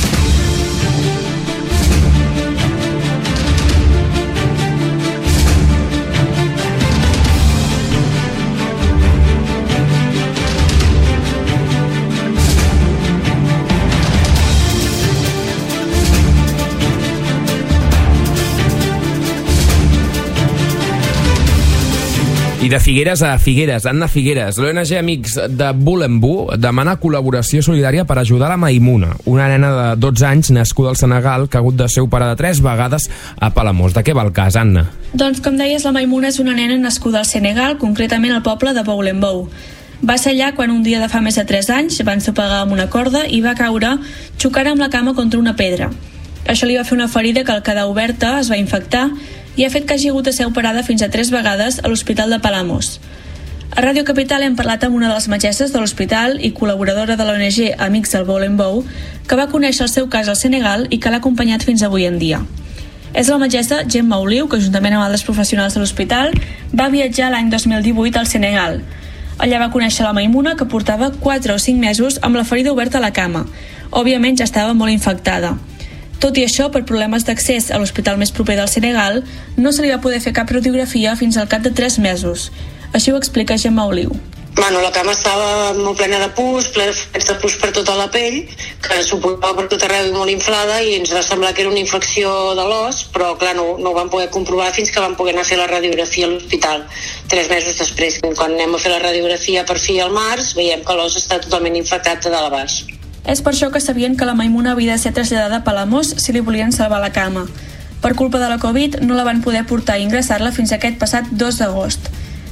I de Figueres a Figueres, Anna Figueres, l'O N G Amics de Bulembú demana col·laboració solidària per ajudar la Maimuna, una nena de dotze anys nascuda al Senegal que ha hagut de ser operada tres vegades a Palamós. De què va el cas, Anna?
Doncs, com deies, la Maimuna és una nena nascuda al Senegal, concretament al poble de Bulembú. Va ser allà quan un dia de fa més de tres anys van sopegar amb una corda i va caure xocant amb la cama contra una pedra. Això li va fer una ferida que al quedar oberta es va infectar i ha fet que hagi hagut de ser operada fins a tres vegades a l'Hospital de Palamós. A Ràdio Capital hem parlat amb una de les metgesses de l'hospital i col·laboradora de l'O N G Amics del Bulembú, que va conèixer el seu cas al Senegal i que l'ha acompanyat fins avui en dia. És la metgessa Gemma Oliu, que juntament amb altres professionals de l'hospital va viatjar l'any dos mil divuit al Senegal. Allà va conèixer la Maimuna, que portava quatre o cinc mesos amb la ferida oberta a la cama. Òbviament ja estava molt infectada. Tot i això, per problemes d'accés a l'hospital més proper del Senegal, no se li va poder fer cap radiografia fins al cap de tres mesos. Així ho explica Gemma Oliu.
Bueno, la cama estava molt plena de pus, plena de pus per tota la pell, que s'ho portava per tot arreu i molt inflada, i ens va semblar que era una infecció de l'os, però clar, no, no ho vam poder comprovar fins que vam poder anar a fer la radiografia a l'hospital. Tres mesos després, quan anem a fer la radiografia per fi al març, veiem que l'os està totalment infectat de dalt a baix.
És per això que sabien que la Maimuna havia de ser traslladada a Palamós si li volien salvar la cama. Per culpa de la Covid no la van poder portar i ingressar-la fins aquest passat dos d'agost.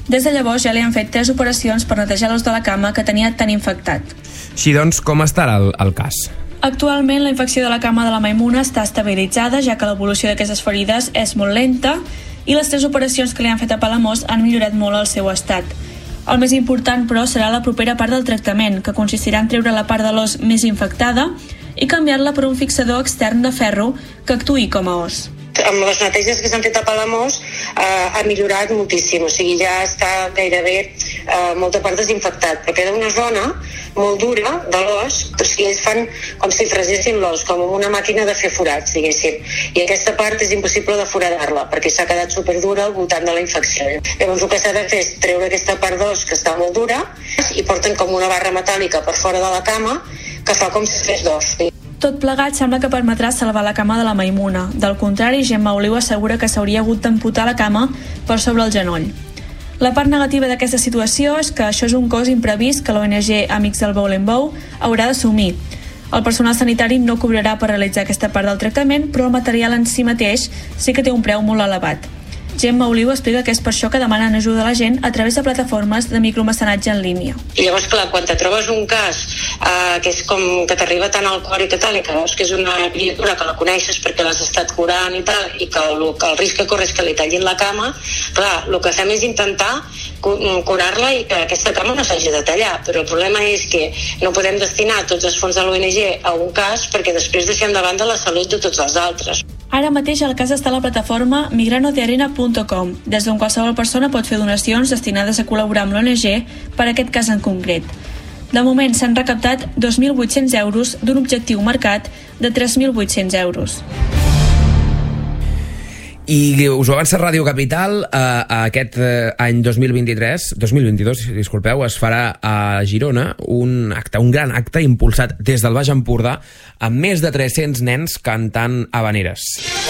Des de llavors ja li han fet tres operacions per netejar l'os de la cama que tenia tan infectat.
Així doncs, com estarà el, el cas?
Actualment, la infecció de la cama de la Maimuna està estabilitzada, ja que l'evolució d'aquestes ferides és molt lenta i les tres operacions que li han fet a Palamós han millorat molt el seu estat. El més important, però, serà la propera part del tractament, que consistirà en treure la part de l'os més infectada i canviar-la per un fixador extern de ferro que actuï com a os.
Amb les neteges que s'han fet a Palamós eh, ha millorat moltíssim, o sigui, ja està gairebé eh, molta part desinfectat, però queda una zona molt dura de l'os, o sigui, ells fan com si fresessin l'os, com una màquina de fer forats, diguéssim, i aquesta part és impossible de foradar-la, perquè s'ha quedat superdura al voltant de la infecció. Llavors el que s'ha de fer és treure aquesta part d'os que està molt dura i porten com una barra metàl·lica per fora de la cama que fa com si fes d'os.
Tot plegat sembla que permetrà salvar la cama de la Maimuna. Del contrari, Gemma Oliu assegura que s'hauria hagut d'amputar la cama per sobre el genoll. La part negativa d'aquesta situació és que això és un cost imprevist que l'O N G Amics del Bou Bou haurà d'assumir. El personal sanitari no cobrarà per realitzar aquesta part del tractament, però el material en si mateix sí que té un preu molt elevat. Gemma Oliu explica que és per això que demanen ajuda a la gent a través de plataformes de micromecenatge en línia.
I llavors, clar, quan te trobes un cas eh, que és com que t'arriba tant al cor i que tal, i que veus que és una criatura que la coneixes perquè l'has estat curant i tal, i que el, que el risc que corres que li tallin la cama, clar, el que fem és intentar curar-la i que aquesta cama no s'hagi de tallar, però el problema és que no podem destinar tots els fons de l'O N G a un cas perquè després deixem de banda la salut de tots els altres.
Ara mateix el cas està a la plataforma migrano de arena punt com, des d'on qualsevol persona pot fer donacions destinades a col·laborar amb l'O N G per a aquest cas en concret. De moment s'han recaptat dos mil vuit-cents euros d'un objectiu marcat de tres mil vuit-cents euros.
I us ho avança Ràdio Capital, eh, aquest eh, any dos mil vint-i-tres, dos mil vint-i-dos, disculpeu, es farà a Girona un acte, un gran acte impulsat des del Baix Empordà amb més de tres-cents nens cantant havaneres.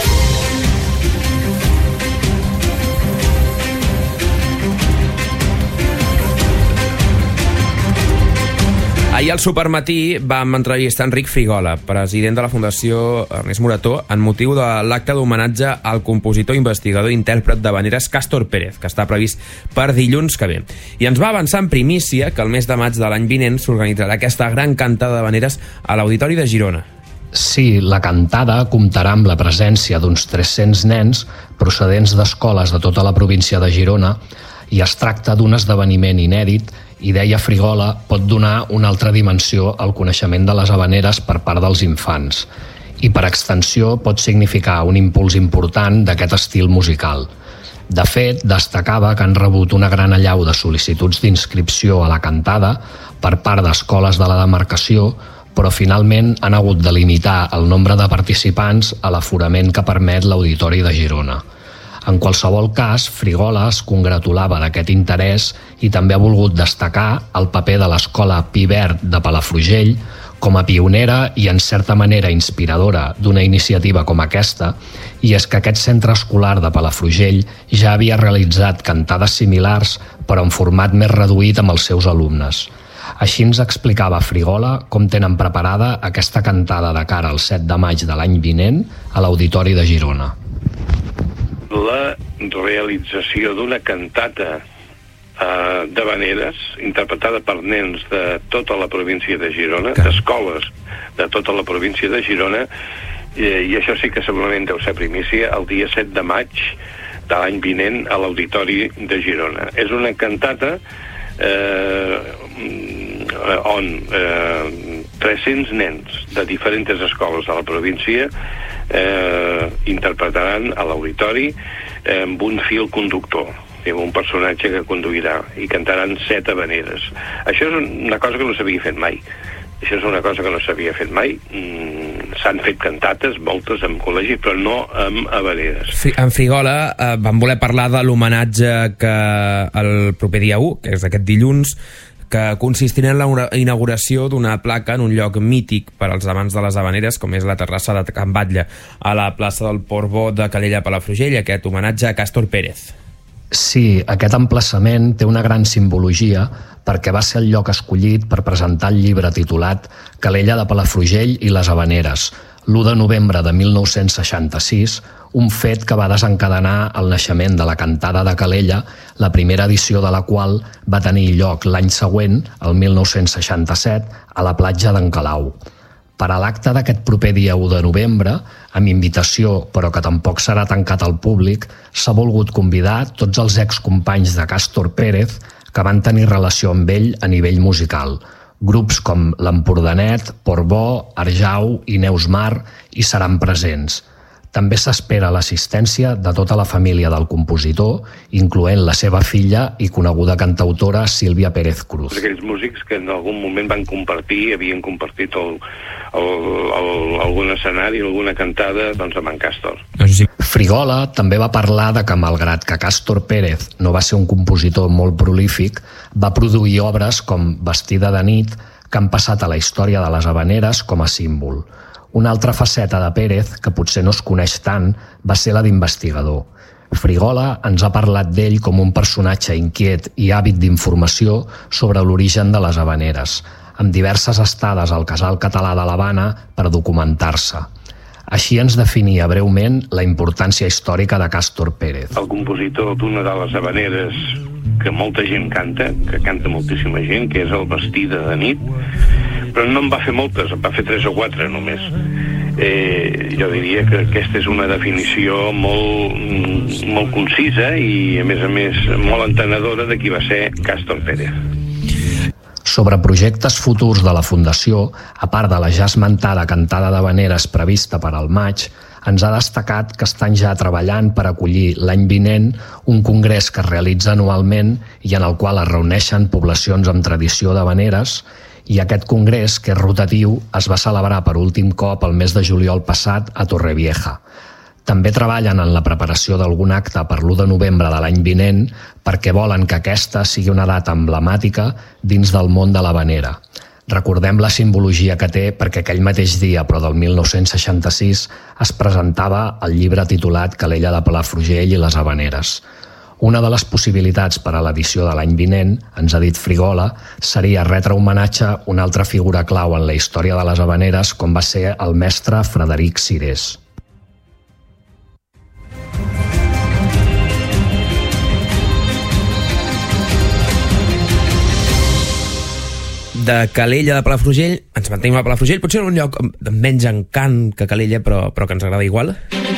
Ahir al Supermatí vam entrevistar Enric Frigola, president de la Fundació Ernest Morató, en motiu de l'acte d'homenatge al compositor, investigador i intèrpret d'havaneres Cástor Pérez, que està previst per dilluns que ve. I ens va avançar en primícia que el mes de maig de l'any vinent s'organitzarà aquesta gran cantada d'havaneres a l'Auditori de Girona.
Sí, la cantada comptarà amb la presència d'uns tres-cents nens procedents d'escoles de tota la província de Girona i es tracta d'un esdeveniment inèdit i, deia Frigola, pot donar una altra dimensió al coneixement de les havaneres per part dels infants i, per extensió, pot significar un impuls important d'aquest estil musical. De fet, destacava que han rebut una gran allau de sol·licituds d'inscripció a la cantada per part d'escoles de la demarcació, però finalment han hagut de limitar el nombre de participants a l'aforament que permet l'Auditori de Girona. En qualsevol cas, Frigola es congratulava d'aquest interès i també ha volgut destacar el paper de l'Escola Pi Verd de Palafrugell com a pionera i en certa manera inspiradora d'una iniciativa com aquesta, i és que aquest centre escolar de Palafrugell ja havia realitzat cantades similars però en format més reduït amb els seus alumnes. Així ens explicava Frigola com tenen preparada aquesta cantada de cara al set de maig de l'any vinent a l'Auditori de Girona.
La realització d'una cantata eh, d'havaneres interpretada per nens de tota la província de Girona, d'escoles de tota la província de Girona, eh, i això sí que segurament deu ser primícia, el dia set de maig de l'any vinent a l'Auditori de Girona. És una cantata eh, on eh, tres-cents nens de diferents escoles de la província eh, interpretaran a l'auditori eh, amb un fil conductor, amb un personatge que conduirà, i cantaran set havaneres. Això és una cosa que no s'havia fet mai. Això és una cosa que no s'havia fet mai. Mm, s'han fet cantates, moltes en col·legis, però no amb havaneres.
En Frigola eh, vam voler parlar de l'homenatge que el proper dia u, que és aquest dilluns, que consistirà en la inauguració d'una placa en un lloc mític per als amants de les havaneres, com és la terrassa de Can Batlle, a la plaça del Portbó de Calella Palafrugell, aquest homenatge a Cástor Pérez.
Sí, aquest emplaçament té una gran simbologia perquè va ser el lloc escollit per presentar el llibre titulat Calella de Palafrugell i les havaneres, l'u de novembre de mil nou-cents seixanta-sis, un fet que va desencadenar el naixement de la Cantada de Calella, la primera edició de la qual va tenir lloc l'any següent, el mil nou-cents seixanta-set, a la platja d'en Calau. Per a l'acte d'aquest proper dia u de novembre, amb invitació però que tampoc serà tancat al públic, s'ha volgut convidar tots els excompanys de Càstor Pérez que van tenir relació amb ell a nivell musical. Grups com l'Empordanet, Portbó, Arjau i Neus Mar hi seran presents. També s'espera l'assistència de tota la família del compositor, incloent la seva filla i coneguda cantautora Sílvia Pérez Cruz.
Aquells músics que en algun moment van compartir, havien compartit el, el, el, algun escenari, alguna cantada, doncs amb en Càstor.
Frigola també va parlar de que, malgrat que Càstor Pérez no va ser un compositor molt prolífic, va produir obres com Vestida de nit, que han passat a la història de les havaneres com a símbol. Una altra faceta de Pérez, que potser no es coneix tant, va ser la d'investigador. Frigola ens ha parlat d'ell com un personatge inquiet i àvid d'informació sobre l'origen de les havaneres, amb diverses estades al Casal Català de l'Havana per documentar-se. Així ens definia breument la importància històrica de Càstor Pérez.
El compositor d'una de les havaneres que molta gent canta, que canta moltíssima gent, que és el Vestida de nit, però no en va fer moltes, en va fer tres o quatre només. Eh, jo diria que aquesta és una definició molt, molt concisa i, a més a més, molt entenedora de qui va ser Càstor Pérez.
Sobre projectes futurs de la Fundació, a part de la ja esmentada cantada d'havaneres prevista per al maig, ens ha destacat que estan ja treballant per acollir l'any vinent un congrés que es realitza anualment i en el qual es reuneixen poblacions amb tradició d'havaneres, i aquest congrés, que és rotatiu, es va celebrar per últim cop el mes de juliol passat a Torrevieja. També treballen en la preparació d'algun acte per l'u de novembre de l'any vinent perquè volen que aquesta sigui una data emblemàtica dins del món de l'havanera. Recordem la simbologia que té perquè aquell mateix dia, però del mil nou-cents seixanta-sis, es presentava el llibre titulat Calella de Palafrugell i les havaneres. Una de les possibilitats per a l'edició de l'any vinent, ens ha dit Frigola, seria retre homenatge a una altra figura clau en la història de les havaneres com va ser el mestre Frederic Cirés.
De Calella de Palafrugell, ens mantenim a Palafrugell, potser en un lloc de menys encant que Calella, però, però que ens agrada igual.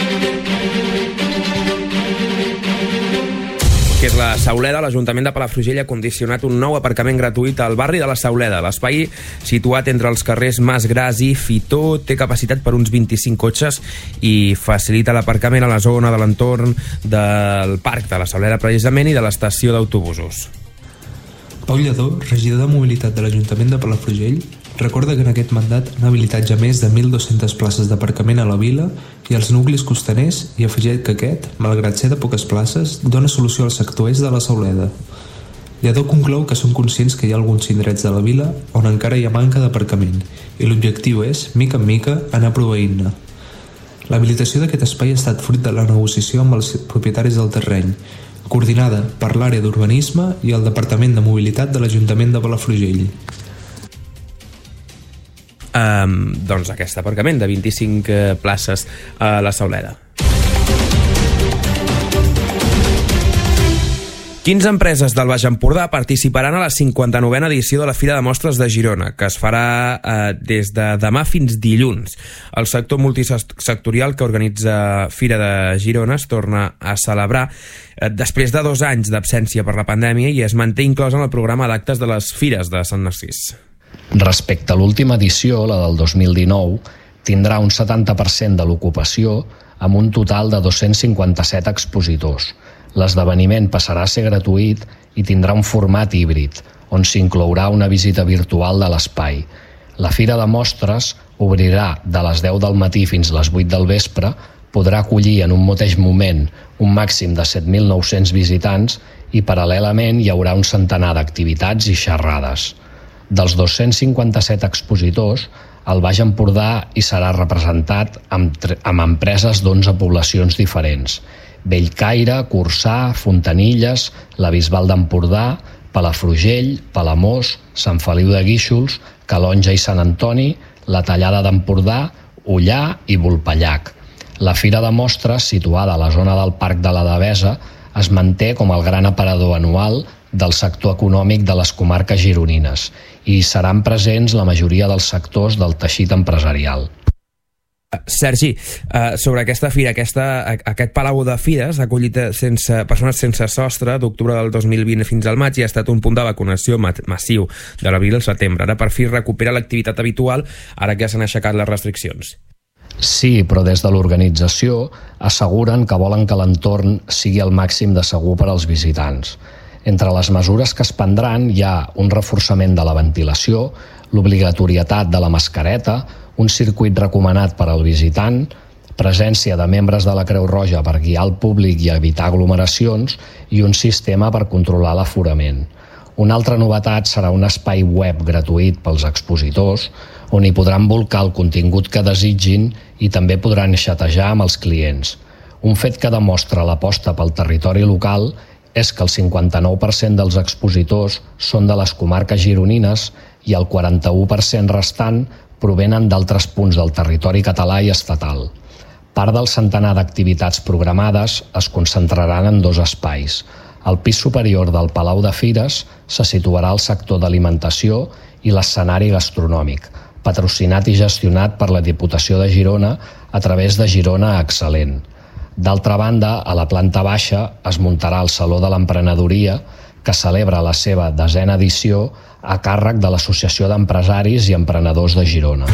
Que és la Sauleda. L'Ajuntament de Palafrugell ha condicionat un nou aparcament gratuït al barri de la Sauleda. L'espai, situat entre els carrers Mas Gras i Fitó, té capacitat per uns vint-i-cinc cotxes i facilita l'aparcament a la zona de l'entorn del parc de la Sauleda, precisament, i de l'estació d'autobusos.
Pau Lledó, regidor de Mobilitat de l'Ajuntament de Palafrugell, recorda que en aquest mandat han habilitat ja més de mil dues-centes places d'aparcament a la vila i als nuclis costaners, i afegit que aquest, malgrat ser de poques places, dona solució al sector est de la Sauleda. Lledó conclou que són conscients que hi ha alguns indrets de la vila on encara hi ha manca d'aparcament i l'objectiu és, mica en mica, anar proveint-ne. L'habilitació d'aquest espai ha estat fruit de la negociació amb els propietaris del terreny, coordinada per l'àrea d'urbanisme i el Departament de Mobilitat de l'Ajuntament de Palafrugell.
Um, doncs aquest aparcament de vint-i-cinc places a la Sauleda. quinze empreses del Baix Empordà participaran a la cinquanta-novena edició de la Fira de Mostres de Girona, que es farà eh, des de demà fins dilluns. El sector multisectorial que organitza Fira de Girona es torna a celebrar eh, després de dos anys d'absència per la pandèmia i es manté inclòs en el programa d'actes de les Fires de Sant Narcís.
Respecte a l'última edició, la del dos mil dinou, tindrà un setanta per cent de l'ocupació amb un total de dos-cents cinquanta-set expositors. L'esdeveniment passarà a ser gratuït i tindrà un format híbrid, on s'inclourà una visita virtual de l'espai. La Fira de Mostres obrirà de les deu del matí fins a les vuit del vespre, podrà acollir en un mateix moment un màxim de set mil nou-cents visitants i paral·lelament hi haurà un centenar d'activitats i xerrades. Dels dos-cents cinquanta-set expositors, el Baix Empordà hi serà representat amb, amb empreses d'onze poblacions diferents: Bellcaire, Corçà, Fontanilles, la Bisbal d'Empordà, Palafrugell, Palamós, Sant Feliu de Guíxols, Calonja i Sant Antoni, la Tallada d'Empordà, Ullà i Vulpellac. La Fira de Mostres, situada a la zona del Parc de la Devesa, es manté com el gran aparador anual del sector econòmic de les comarques gironines i seran presents la majoria dels sectors del teixit empresarial.
Sergi, uh, sobre aquesta fira, aquesta, aquest Palau de Fires ha acollit sense, persones sense sostre d'octubre del dos mil vint fins al maig i ha estat un punt de vacunació massiu de l'abril al setembre. Ara per fi recupera l'activitat habitual, ara que ja s'han aixecat les restriccions.
Sí, però des de l'organització asseguren que volen que l'entorn sigui el màxim de segur per als visitants. Entre les mesures que es prendran hi ha un reforçament de la ventilació, l'obligatorietat de la mascareta, un circuit recomanat per al visitant, presència de membres de la Creu Roja per guiar el públic i evitar aglomeracions i un sistema per controlar l'aforament. Una altra novetat serà un espai web gratuït pels expositors on hi podran volcar el contingut que desitgin i també podran xatejar amb els clients. Un fet que demostra l'aposta pel territori local és que el cinquanta-nou per cent dels expositors són de les comarques gironines i el quaranta-u per cent restant provenen d'altres punts del territori català i estatal. Part del centenar d'activitats programades es concentraran en dos espais. Al pis superior del Palau de Fires se situarà el sector d'alimentació i l'escenari gastronòmic, patrocinat i gestionat per la Diputació de Girona a través de Girona Excel·lent. D'altra banda, a la planta baixa es muntarà el Saló de l'Emprenedoria, que celebra la seva desena edició a càrrec de l'Associació d'Empresaris i Emprenedors de Girona.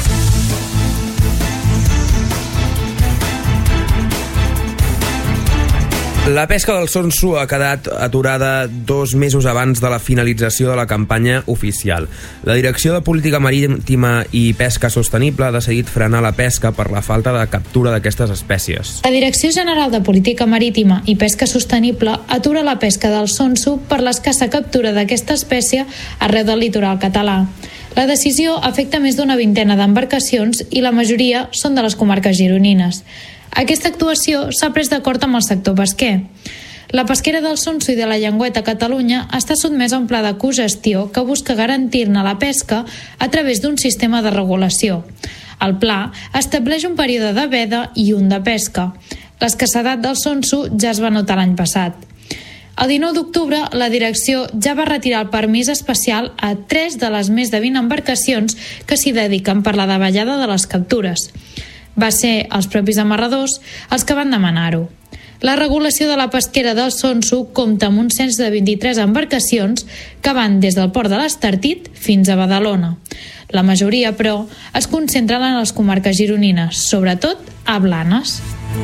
La pesca del sonso ha quedat aturada dos mesos abans de la finalització de la campanya oficial. La Direcció de Política Marítima i Pesca Sostenible ha decidit frenar la pesca per la falta de captura d'aquestes espècies.
La Direcció General de Política Marítima i Pesca Sostenible atura la pesca del sonso per l'escassa captura d'aquesta espècie arreu del litoral català. La decisió afecta més d'una vintena d'embarcacions i la majoria són de les comarques gironines. Aquesta actuació s'ha pres d'acord amb el sector pesquer. La pesquera del sonso i de la llengüeta a Catalunya està sotmesa a un pla de cogestió que busca garantir-ne la pesca a través d'un sistema de regulació. El pla estableix un període de veda i un de pesca. L'escassedat del sonso ja es va notar l'any passat. El dinou d'octubre, la direcció ja va retirar el permís especial a tres de les més de vint embarcacions que s'hi dediquen per la davallada de les captures. Va ser els propis amarradors els que van demanar-ho. La regulació de la pesquera del sonso compta amb un cens de vint-i-tres embarcacions que van des del port de l'Estartit fins a Badalona. La majoria, però, es concentren en les comarques gironines, sobretot a Blanes.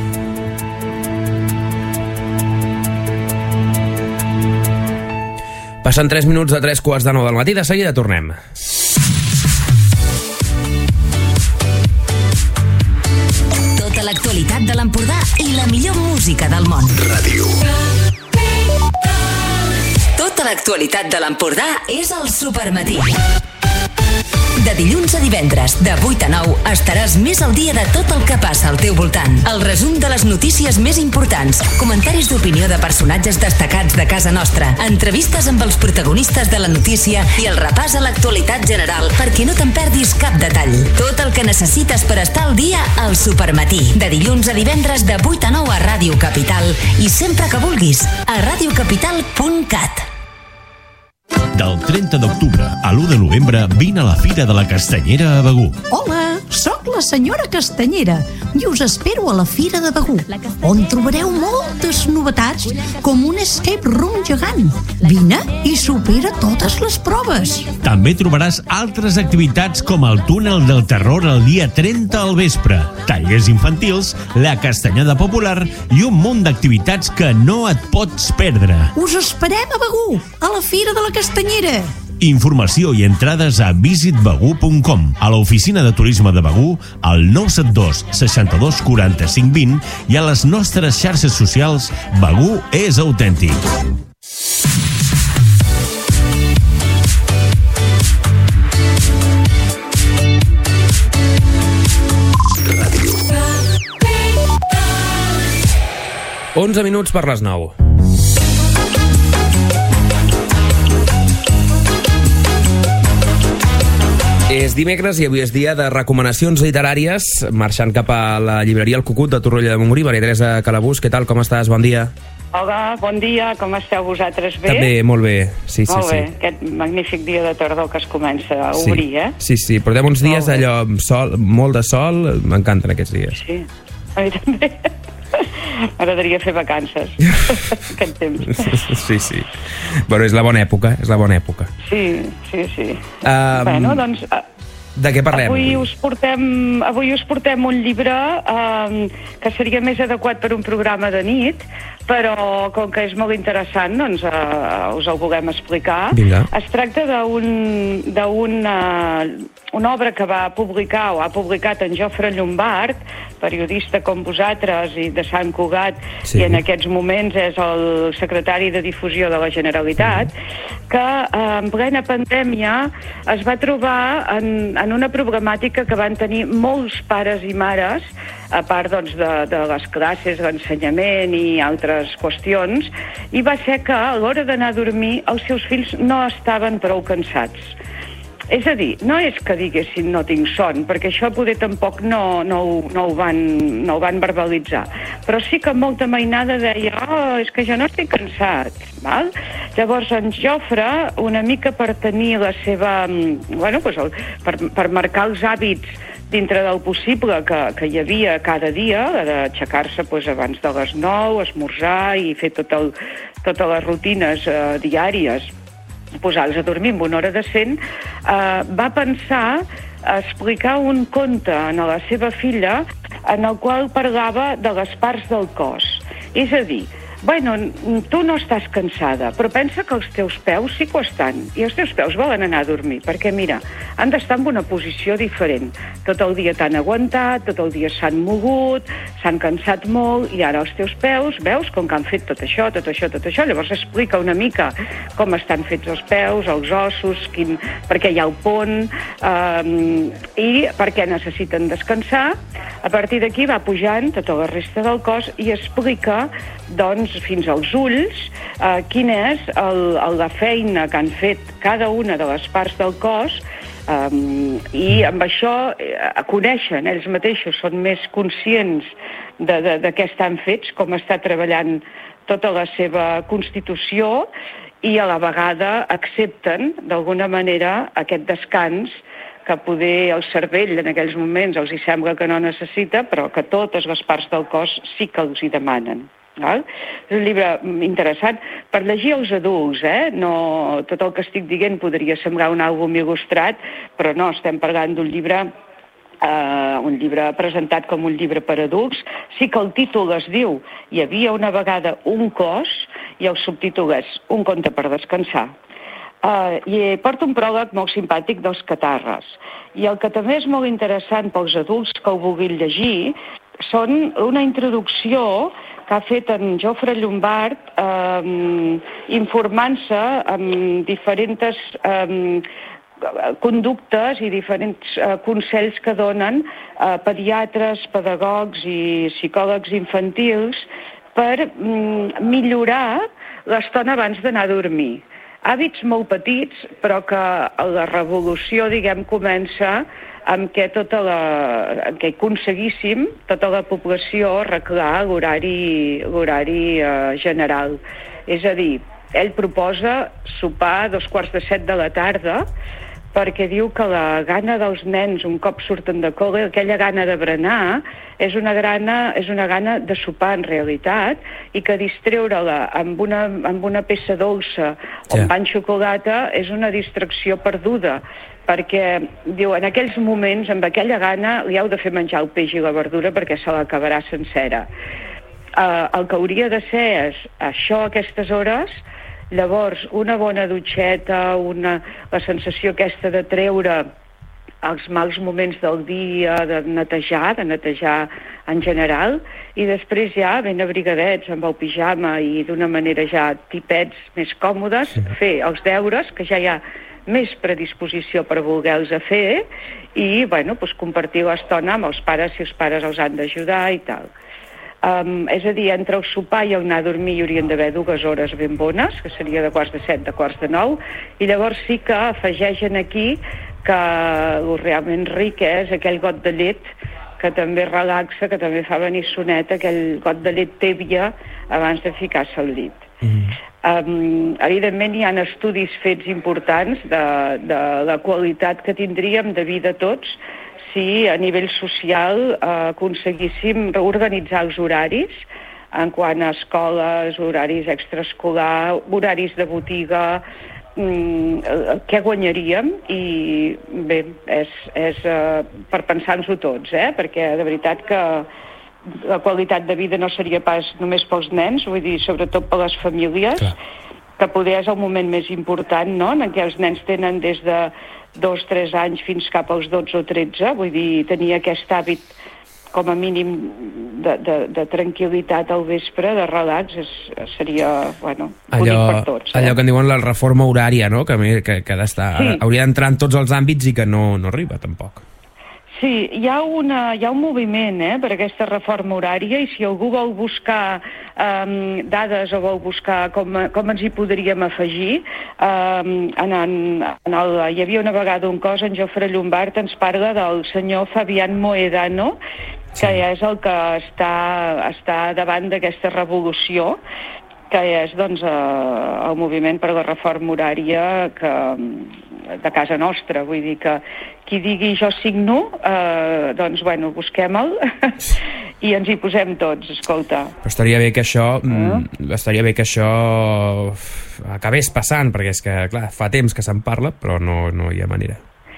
Passen tres minuts de tres quarts de nou del matí, de seguida tornem.
L'actualitat de l'Empordà i la millor música del món.
Ràdio.
Tota l'actualitat de l'Empordà és al Supermatí. De dilluns a divendres, de vuit a nou, estaràs més al dia de tot el que passa al teu voltant. El resum de les notícies més importants, comentaris d'opinió de personatges destacats de casa nostra, entrevistes amb els protagonistes de la notícia i el repàs a l'actualitat general perquè no te'n perdis cap detall. Tot el que necessites per estar al dia al Supermatí. De dilluns a divendres, de vuit a nou a Ràdio Capital i sempre que vulguis a ràdio capital punt cat.
Del trenta d'octubre a l'u de novembre vine a la Fira de la Castanyera a Begur.
Hola, sóc la senyora Castanyera i us espero a la Fira de Begur, on trobareu moltes novetats com un escape room gegant. Vine i supera totes les proves.
També trobaràs altres activitats com el túnel del terror el dia trenta al vespre, tallers infantils, la castanyada popular i un munt d'activitats que no et pots perdre.
Us esperem a Begur, a la Fira de la Castanyera.
Informació i entrades a visit begur punt com, a l'oficina de turisme de Begur, al nou set dos seixanta-dos quaranta-cinc vint i a les nostres xarxes socials. Begur és autèntic.
onze minuts per les nou. És dimecres i avui és dia de recomanacions literàries, marxant cap a la llibreria El Cucut de Torroella de Montgrí. Maria Teresa Calabús, què tal, com estàs? Bon dia.
Hola, bon dia, com esteu vosaltres? Bé?
També, molt bé, sí, sí,
molt bé,
sí.
Aquest magnífic dia de tardor que es comença a obrir,
sí.
eh?
Sí, sí, portem uns dies allò, sol, molt de sol, m'encanten aquests dies.
Sí, a mi també. M'agradaria fer vacances aquest temps.
Sí, sí. Bueno, és la bona època, és la bona època.
Sí, sí, sí.
Um,
bueno, doncs...
De què parlem?
Avui us portem, avui us portem un llibre um, que seria més adequat per un programa de nit, però com que és molt interessant, doncs uh, us el volem explicar.
Vinga.
Es tracta d'un d'una una obra que va publicar o ha publicat en Jofre Llombart, periodista com vosaltres i de Sant Cugat, sí. I en aquests moments és el secretari de Difusió de la Generalitat, que eh, en plena pandèmia es va trobar en, en una problemàtica que van tenir molts pares i mares, a part doncs, de, de les classes, l'ensenyament i altres qüestions, i va ser que a l'hora d'anar a dormir els seus fills no estaven prou cansats. És a dir, no és que diguessin no tinc son, perquè això poder tampoc no, no, no, ho van, no ho van verbalitzar, però sí que molta mainada deia oh, és que jo no estic cansat, val? Llavors en Jofre, una mica per tenir la seva, bueno, pues el, per, per marcar els hàbits dintre del possible que, que hi havia cada dia, d'aixecar-se pues, abans de les nou, esmorzar i fer tot el, totes les rutines eh, diàries, posar-los a dormir amb una hora decent, eh, va pensar a explicar un conte a la seva filla en el qual parlava de les parts del cos. És a dir, bueno, tu no estàs cansada, però pensa que els teus peus sí que ho estan, i els teus peus volen anar a dormir, perquè mira, han d'estar en una posició diferent. Tot el dia t'han aguantat, tot el dia s'han mogut, s'han cansat molt, i ara els teus peus, veus com que han fet tot això, tot això, tot això, llavors explica una mica com estan fets els peus, els ossos, quin, per què hi ha el pont, eh, i per què necessiten descansar. A partir d'aquí va pujant tota la resta del cos i explica, doncs, fins als ulls, eh, quina és el, el, la feina que han fet cada una de les parts del cos, um, i amb això eh, coneixen ells mateixos, són més conscients de, de, de què estan fets, com està treballant tota la seva constitució, i a la vegada accepten d'alguna manera aquest descans que poder el cervell en aquells moments els hi sembla que no necessita, però que totes les parts del cos sí que els hi demanen. Val? És un llibre interessant per llegir als adults, eh? No, tot el que estic dient podria semblar un àlbum il·lustrat, però no, estem parlant d'un llibre Uh, un llibre presentat com un llibre per adults. Sí que el títol es diu Hi havia una vegada un cos, i el subtítol és Un conte per descansar. Uh, I porta un pròleg molt simpàtic dels catarres. I el que també és molt interessant pels adults que ho vulguin llegir són una introducció que ha fet en Jofre Llombart eh, informant-se amb diferents eh, conductes i diferents eh, consells que donen eh, pediatres, pedagogs i psicòlegs infantils per mm, millorar l'estona abans d'anar a dormir. Hàbits molt petits, però que la revolució, diguem, comença amb què, tota la, amb què aconseguíssim tota la població arreglar l'horari l'horari eh, general. És a dir, ell proposa sopar a dos quarts de set de la tarda, perquè diu que la gana dels nens un cop surten de col·le, aquella gana de berenar, és una, grana, és una gana de sopar en realitat, i que distreure-la amb una, amb una peça dolça o amb pa amb xocolata és una distracció perduda, perquè diu, en aquells moments, amb aquella gana, li heu de fer menjar el peix i la verdura perquè se l'acabarà sencera. Uh, el que hauria de ser és això a aquestes hores. Llavors, una bona dutxeta, una, la sensació aquesta de treure els mals moments del dia, de netejar, de netejar en general, i després ja ben abrigadets amb el pijama i d'una manera ja tipets més còmodes, fer els deures, que ja hi ha més predisposició per voler-los a fer, i bueno, doncs compartir l'estona amb els pares si els pares els han d'ajudar i tal. Um, és a dir, entre el sopar i el anar a dormir hi haurien d'haver dues hores ben bones, que seria de quarts de set, de quarts de nou, i llavors sí que afegeixen aquí que el realment ric és aquell got de llet que també relaxa, que també fa venir soneta, aquell got de llet tèbia abans de ficar-se al llit. Mm. Um, evidentment hi ha estudis fets importants de, de la qualitat que tindríem de vida tots si a nivell social eh, aconseguíssim reorganitzar els horaris en quant a escoles, horaris extraescolar, horaris de botiga, mm, què guanyaríem, i bé, és, és uh, per pensar-nos-ho tots, eh? Perquè de veritat que la qualitat de vida no seria pas només pels nens, vull dir, sobretot per les famílies. Clar. Que poder és el moment més important, no?, en què els nens tenen des de dos, tres anys fins cap als dotze o tretze, vull dir, tenir aquest hàbit com a mínim de, de, de tranquil·litat al vespre, de relax, és, seria, bueno, bonic
allò,
per tots. Eh?
Allò que en diuen la reforma horària, no?, que, que, que ha d'estar, sí. hauria d'entrar en tots els àmbits i que no, no arriba, tampoc.
Sí, hi ha, una, hi ha un moviment eh, per aquesta reforma horària, i si algú vol buscar um, dades o vol buscar com, com ens hi podríem afegir, um, en, en, en el, hi havia una vegada un cos, en Jofre Llombart ens parla del senyor Fabián Mohedano, que sí. és el que està, està davant d'aquesta revolució, que és doncs, eh, el moviment per la reforma horària que, de casa nostra. Vull dir que qui digui jo signo, eh, doncs bueno, busquem-el i ens hi posem tots, escolta.
Però estaria bé que això eh? estaria bé que això acabés passant, perquè és que, clar, fa temps que se'n parla, però no, no hi ha manera.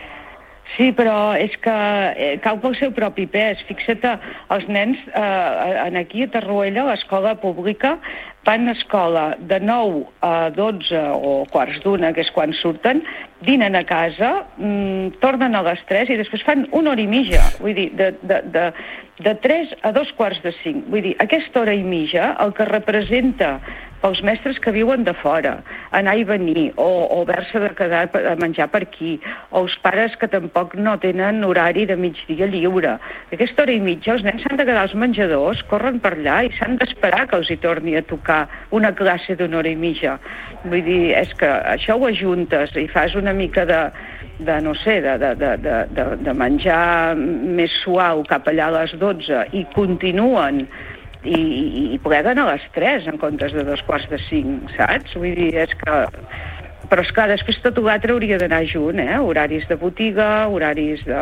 Sí, però és que eh, cau pel seu propi pes. Fixa't, els nens eh, aquí a Tarruella, a l'escola pública, van a escola de nou a dotze o quarts d'una, que és quan surten, dinen a casa, mmm, tornen a les tres i després fan una hora i mitja. Vull dir, de, de, de, de tres a dos quarts de cinc. Vull dir, aquesta hora i mitja el que representa pels mestres que viuen de fora, anar i venir, o, o haver-se de quedar a menjar per aquí, o els pares que tampoc no tenen horari de migdia lliure. Aquesta hora i mitja els nens s'han de quedar als menjadors, corren per allà i s'han d'esperar que els hi torni a tocar una classe d'una hora i mitja. Vull dir, és que això ho ajuntes i fas una mica de, de no sé, de, de, de, de, de menjar més suau cap allà a les dotze i continuen i, i, i pleguen a les tres en comptes de dos quarts de cinc, saps? Vull dir, és que... Però esclar, després tot l'altre hauria d'anar junt, eh? Horaris de botiga, horaris de,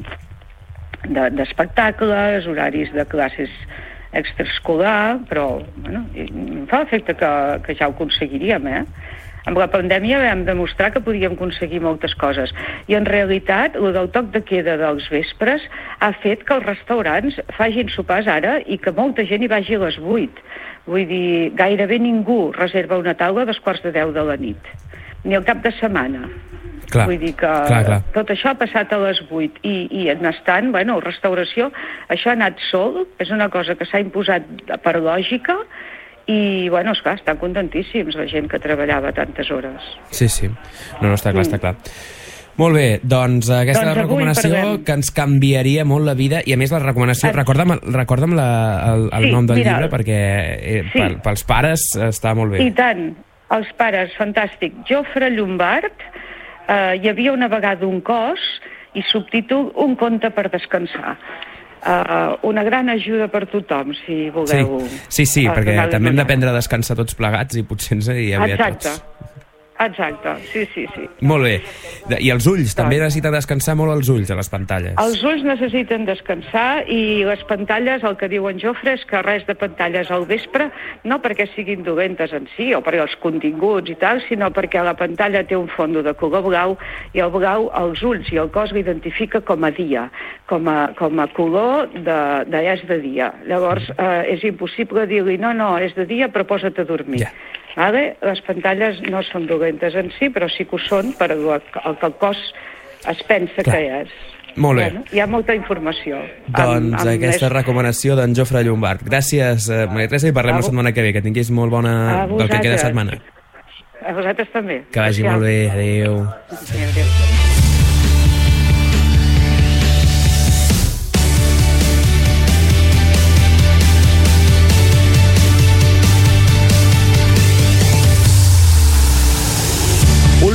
de, d'espectacles, horaris de classes extraescolar, però, bueno, em fa l'efecte que, que ja ho aconseguiríem, eh? Amb la pandèmia vam demostrar que podíem aconseguir moltes coses. I en realitat, el del toc de queda dels vespres ha fet que els restaurants facin sopars ara i que molta gent hi vagi a les vuit. Vull dir, gairebé ningú reserva una taula a dos quarts de deu de la nit. Ni al cap de setmana.
Clar,
vull dir que
clar, clar.
Tot això ha passat a les vuit i, i en estant, bueno, restauració, això ha anat sol, és una cosa que s'ha imposat per lògica i, bueno, esclar, estan contentíssims la gent que treballava tantes hores.
Sí, sí, no, no, està clar, mm. està clar. Molt bé, doncs aquesta doncs recomanació parlem. Que ens canviaria molt la vida, i a més la recomanació, es... recorda'm, recorda'm la, el, el sí, nom del mira, llibre, perquè eh, sí. pel, pels pares està molt bé.
I tant, els pares, fantàstic. Jofre Llombart, eh, hi havia una vegada un cos i subtítol Un conte per descansar. Uh, una gran ajuda per tothom, si voleu.
Sí, sí, sí uh, perquè també hem d'aprendre a descansar tots plegats i potser ens hi havia
Exacte.
tots.
Exacte, sí, sí, sí.
Molt bé. I els ulls, també necessiten descansar molt els ulls a les pantalles.
Els ulls necessiten descansar i les pantalles, el que diu en Jofre és que res de pantalles al vespre, no perquè siguin dolentes en si o perquè els continguts i tal, sinó perquè la pantalla té un fondo de color blau i el blau, els ulls i el cos l'identifica com a dia, com a, com a color de, de és de dia. Llavors eh, és impossible dir-li no, no, és de dia però posa't a dormir. Yeah. Vale? Les pantalles no són dolentes en si, però sí que ho són per el que el cos es pensa Clar. Que és.
Molt bé.
Bueno, hi ha molta informació.
Doncs amb, amb aquesta més... recomanació d'en Jofre Llombart. Gràcies, eh, Maria Teresa, i parlem la setmana que ve. Que tinguis molt bona del que queda setmana.
A vosaltres també.
Que vagi Gràcies. Molt bé. Adéu.
Adéu, adéu.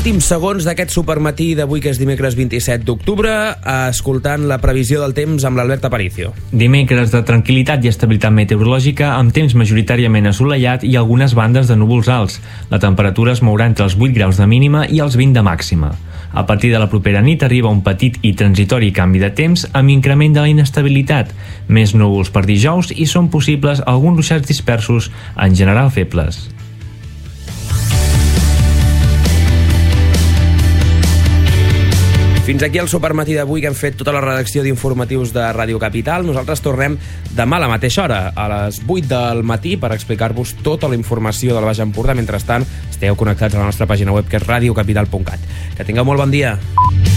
últims segons d'aquest supermatí d'avui, que és dimecres vint-i-set d'octubre, escoltant la previsió del temps amb l'Albert Aparicio.
Dimecres de tranquil·litat i estabilitat meteorològica, amb temps majoritàriament assolellat i algunes bandes de núvols alts. La temperatura es mourà entre els vuit graus de mínima i els vint de màxima. A partir de la propera nit arriba un petit i transitori canvi de temps amb increment de la inestabilitat. Més núvols per dijous i són possibles alguns ruixats dispersos, en general febles.
Fins aquí el supermatí d'avui, que hem fet tota la redacció d'informatius de Ràdio Capital. Nosaltres tornem demà a la mateixa hora, a les vuit del matí, per explicar-vos tota la informació del Baix Empordà. Mentrestant, esteu connectats a la nostra pàgina web, que és radio capital punt cat. Que tingueu molt bon dia.